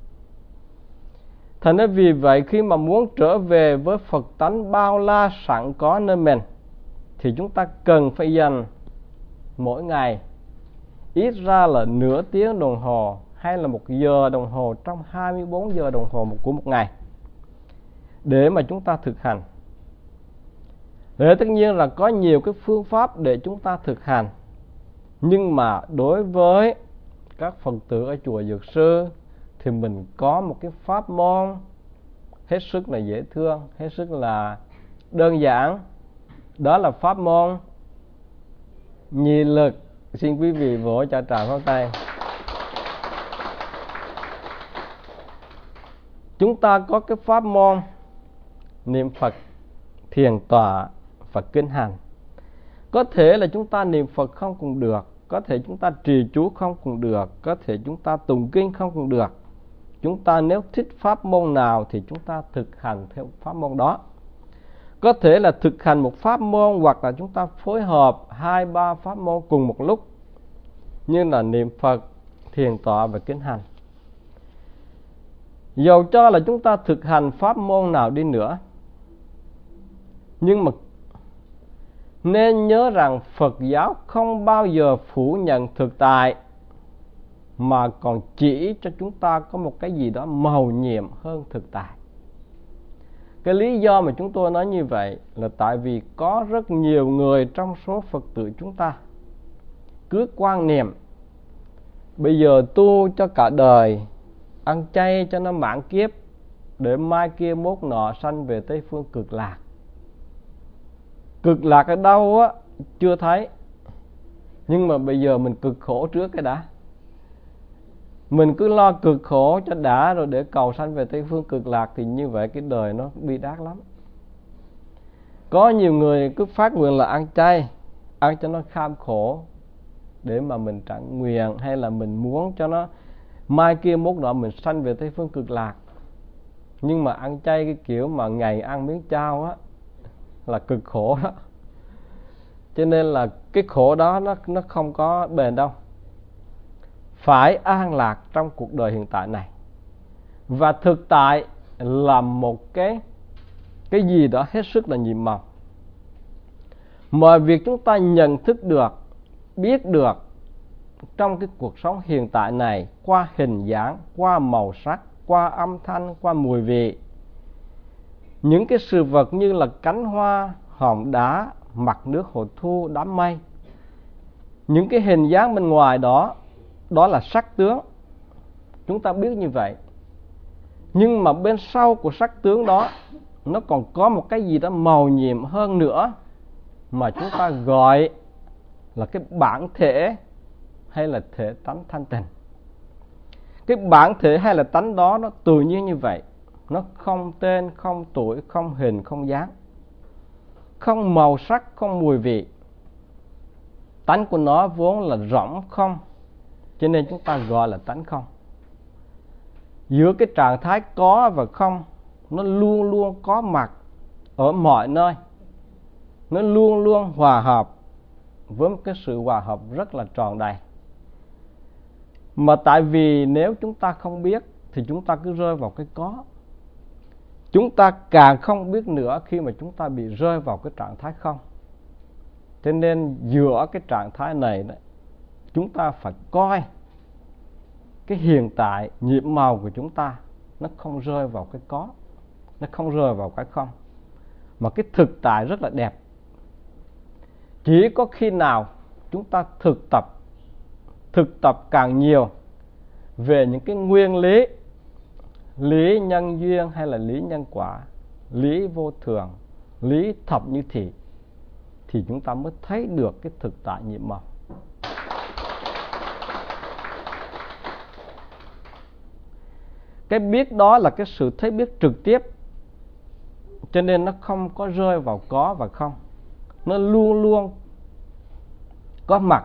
Thành ra vì vậy, khi mà muốn trở về với Phật tánh bao la sẵn có nơi mình, thì chúng ta cần phải dành mỗi ngày ít ra là nửa tiếng đồng hồ hay là một giờ đồng hồ trong hai mươi bốn giờ đồng hồ của một ngày để mà chúng ta thực hành. Để tất nhiên là có nhiều cái phương pháp để chúng ta thực hành, nhưng mà đối với các Phật tử ở chùa Dược Sư thì mình có một cái pháp môn hết sức là dễ thương, hết sức là đơn giản. Đó là pháp môn nhị lực. Xin quý vị vỗ cho tràng pháo tay. Chúng ta có cái pháp môn niệm Phật, thiền tọa và kinh hành. Có thể là chúng ta niệm Phật không cũng được, có thể chúng ta trì chú không cũng được, có thể chúng ta tụng kinh không cũng được. Chúng ta nếu thích pháp môn nào thì chúng ta thực hành theo pháp môn đó. Có thể là thực hành một pháp môn, hoặc là chúng ta phối hợp hai ba pháp môn cùng một lúc, như là niệm Phật, thiền tọa và kinh hành. Dầu cho là chúng ta thực hành pháp môn nào đi nữa, nhưng mà nên nhớ rằng Phật giáo không bao giờ phủ nhận thực tại, mà còn chỉ cho chúng ta có một cái gì đó mầu nhiệm hơn thực tại. Cái lý do mà chúng tôi nói như vậy là tại vì có rất nhiều người trong số Phật tử chúng ta cứ quan niệm bây giờ tu cho cả đời, ăn chay cho nó mãn kiếp, để mai kia mốt nọ sanh về Tây Phương cực lạc. Cực lạc ở đâu á chưa thấy, nhưng mà bây giờ mình cực khổ trước cái đã. Mình cứ lo cực khổ cho đã rồi để cầu sanh về Tây Phương cực lạc, thì như vậy cái đời nó bi đát lắm. Có nhiều người cứ phát nguyện là ăn chay, ăn cho nó kham khổ, để mà mình trạng nguyện, hay là mình muốn cho nó mai kia mốt nọ mình sanh về Tây Phương cực lạc. Nhưng mà ăn chay cái kiểu mà ngày ăn miếng chao á là cực khổ đó. Cho nên là cái khổ đó nó, nó không có bền đâu. Phải an lạc trong cuộc đời hiện tại này. Và thực tại là một cái cái gì đó hết sức là nhiệm màu. Mọi việc chúng ta nhận thức được, biết được trong cái cuộc sống hiện tại này, qua hình dáng, qua màu sắc, qua âm thanh, qua mùi vị. Những cái sự vật như là cánh hoa, hòn đá, mặt nước hồ thu, đám mây, những cái hình dáng bên ngoài đó, đó là sắc tướng. Chúng ta biết như vậy. Nhưng mà bên sau của sắc tướng đó, nó còn có một cái gì đó màu nhiệm hơn nữa, mà chúng ta gọi là cái bản thể hay là thể tánh thanh tịnh. Cái bản thể hay là tánh đó nó tự nhiên như vậy. Nó không tên, không tuổi, không hình, không dáng, không màu sắc, không mùi vị. Tánh của nó vốn là rỗng không, cho nên chúng ta gọi là tánh không. Giữa cái trạng thái có và không, nó luôn luôn có mặt ở mọi nơi. Nó luôn luôn hòa hợp với một cái sự hòa hợp rất là tròn đầy. Mà tại vì nếu chúng ta không biết thì chúng ta cứ rơi vào cái có. Chúng ta càng không biết nữa khi mà chúng ta bị rơi vào cái trạng thái không. Cho nên giữa cái trạng thái này đấy, chúng ta phải coi cái hiện tại nhiệm màu của chúng ta nó không rơi vào cái có, nó không rơi vào cái không, mà cái thực tại rất là đẹp. Chỉ có khi nào chúng ta thực tập thực tập càng nhiều về những cái nguyên lý, lý nhân duyên hay là lý nhân quả, lý vô thường, lý thập như thị, thì chúng ta mới thấy được cái thực tại nhiệm màu. Cái biết đó là cái sự thấy biết trực tiếp, cho nên nó không có rơi vào có và không. Nó luôn luôn có mặt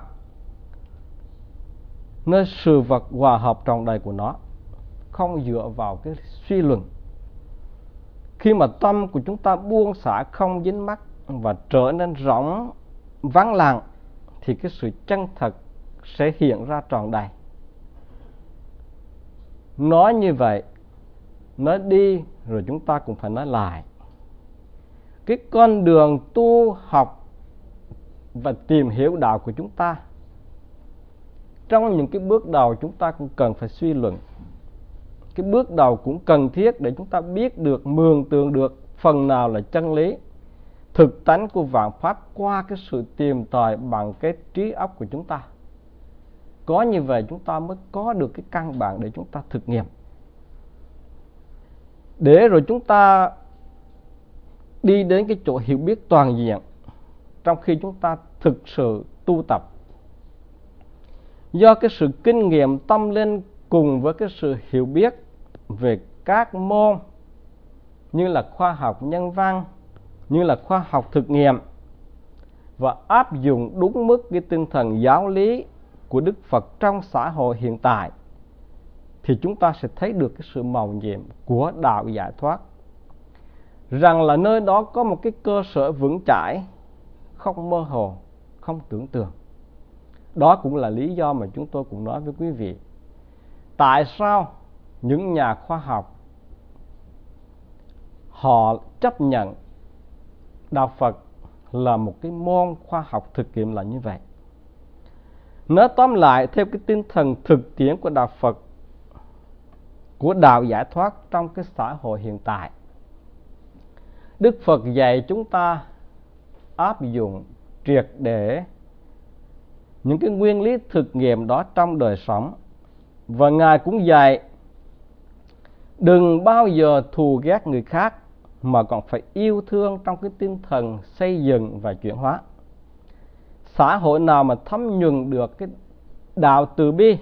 nơi sự vật hòa hợp tròn đầy của nó, không dựa vào cái suy luận. Khi mà tâm của chúng ta buông xả, không dính mắc và trở nên rỗng, vắng lặng, thì cái sự chân thật sẽ hiện ra tròn đầy. Nói như vậy, nói đi rồi chúng ta cũng phải nói lại. Cái con đường tu học và tìm hiểu đạo của chúng ta, trong những cái bước đầu chúng ta cũng cần phải suy luận. Cái bước đầu cũng cần thiết để chúng ta biết được, mường tượng được phần nào là chân lý, thực tánh của vạn pháp qua cái sự tìm tòi bằng cái trí óc của chúng ta. Có như vậy chúng ta mới có được cái căn bản để chúng ta thực nghiệm. Để rồi chúng ta đi đến cái chỗ hiểu biết toàn diện trong khi chúng ta thực sự tu tập. Do cái sự kinh nghiệm tâm linh cùng với cái sự hiểu biết về các môn như là khoa học nhân văn, như là khoa học thực nghiệm, và áp dụng đúng mức cái tinh thần giáo lý của Đức Phật trong xã hội hiện tại, thì chúng ta sẽ thấy được cái sự mầu nhiệm của đạo giải thoát, rằng là nơi đó có một cái cơ sở vững chãi, không mơ hồ, không tưởng tượng. Đó cũng là lý do mà chúng tôi cũng nói với quý vị, tại sao những nhà khoa học họ chấp nhận đạo Phật là một cái môn khoa học thực nghiệm là như vậy. Nói tóm lại, theo cái tinh thần thực tiễn của đạo Phật, của đạo giải thoát trong cái xã hội hiện tại, Đức Phật dạy chúng ta áp dụng triệt để những cái nguyên lý thực nghiệm đó trong đời sống. Và Ngài cũng dạy đừng bao giờ thù ghét người khác, mà còn phải yêu thương trong cái tinh thần xây dựng và chuyển hóa. Xã hội nào mà thấm nhuần được cái đạo từ bi,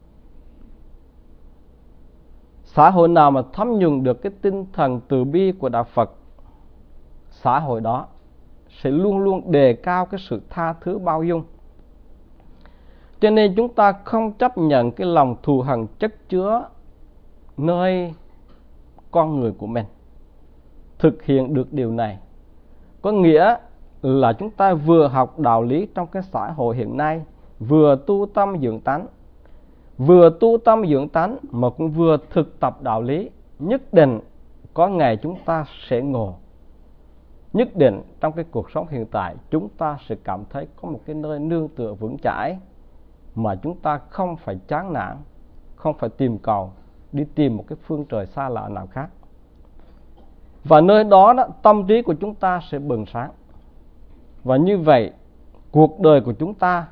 xã hội nào mà thấm nhuần được cái tinh thần từ bi của đạo Phật, xã hội đó sẽ luôn luôn đề cao cái sự tha thứ bao dung. Cho nên chúng ta không chấp nhận cái lòng thù hằn chất chứa nơi con người của mình. Thực hiện được điều này có nghĩa là chúng ta vừa học đạo lý trong cái xã hội hiện nay, vừa tu tâm dưỡng tánh, vừa tu tâm dưỡng tánh mà cũng vừa thực tập đạo lý. Nhất định có ngày chúng ta sẽ ngộ. Nhất định trong cái cuộc sống hiện tại chúng ta sẽ cảm thấy có một cái nơi nương tựa vững chãi, mà chúng ta không phải chán nản, không phải tìm cầu đi tìm một cái phương trời xa lạ nào khác. Và nơi đó, đó tâm trí của chúng ta sẽ bừng sáng. Và như vậy cuộc đời của chúng ta,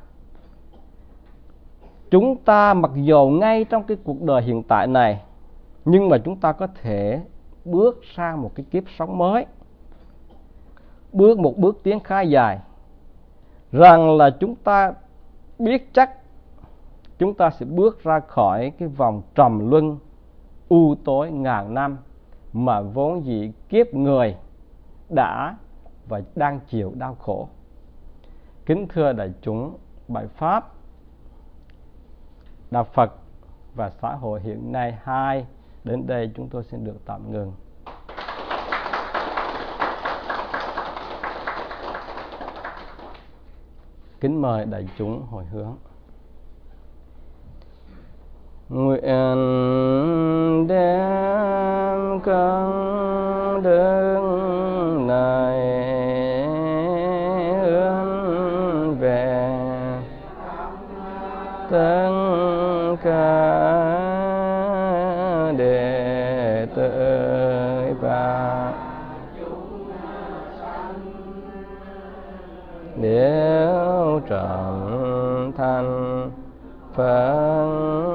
chúng ta mặc dù ngay trong cái cuộc đời hiện tại này, nhưng mà chúng ta có thể bước sang một cái kiếp sống mới, bước một bước tiến khá dài, rằng là chúng ta biết chắc chúng ta sẽ bước ra khỏi cái vòng trầm luân u tối ngàn năm mà vốn dĩ kiếp người đã và đang chịu đau khổ. Kính thưa đại chúng, bài pháp đạo Phật và xã hội hiện nay hai, đến đây chúng tôi xin được tạm ngừng. Kính mời đại chúng hồi hướng. Nguyện đem công đức này hướng về tất cả đệ tử và đều trọn thành Phật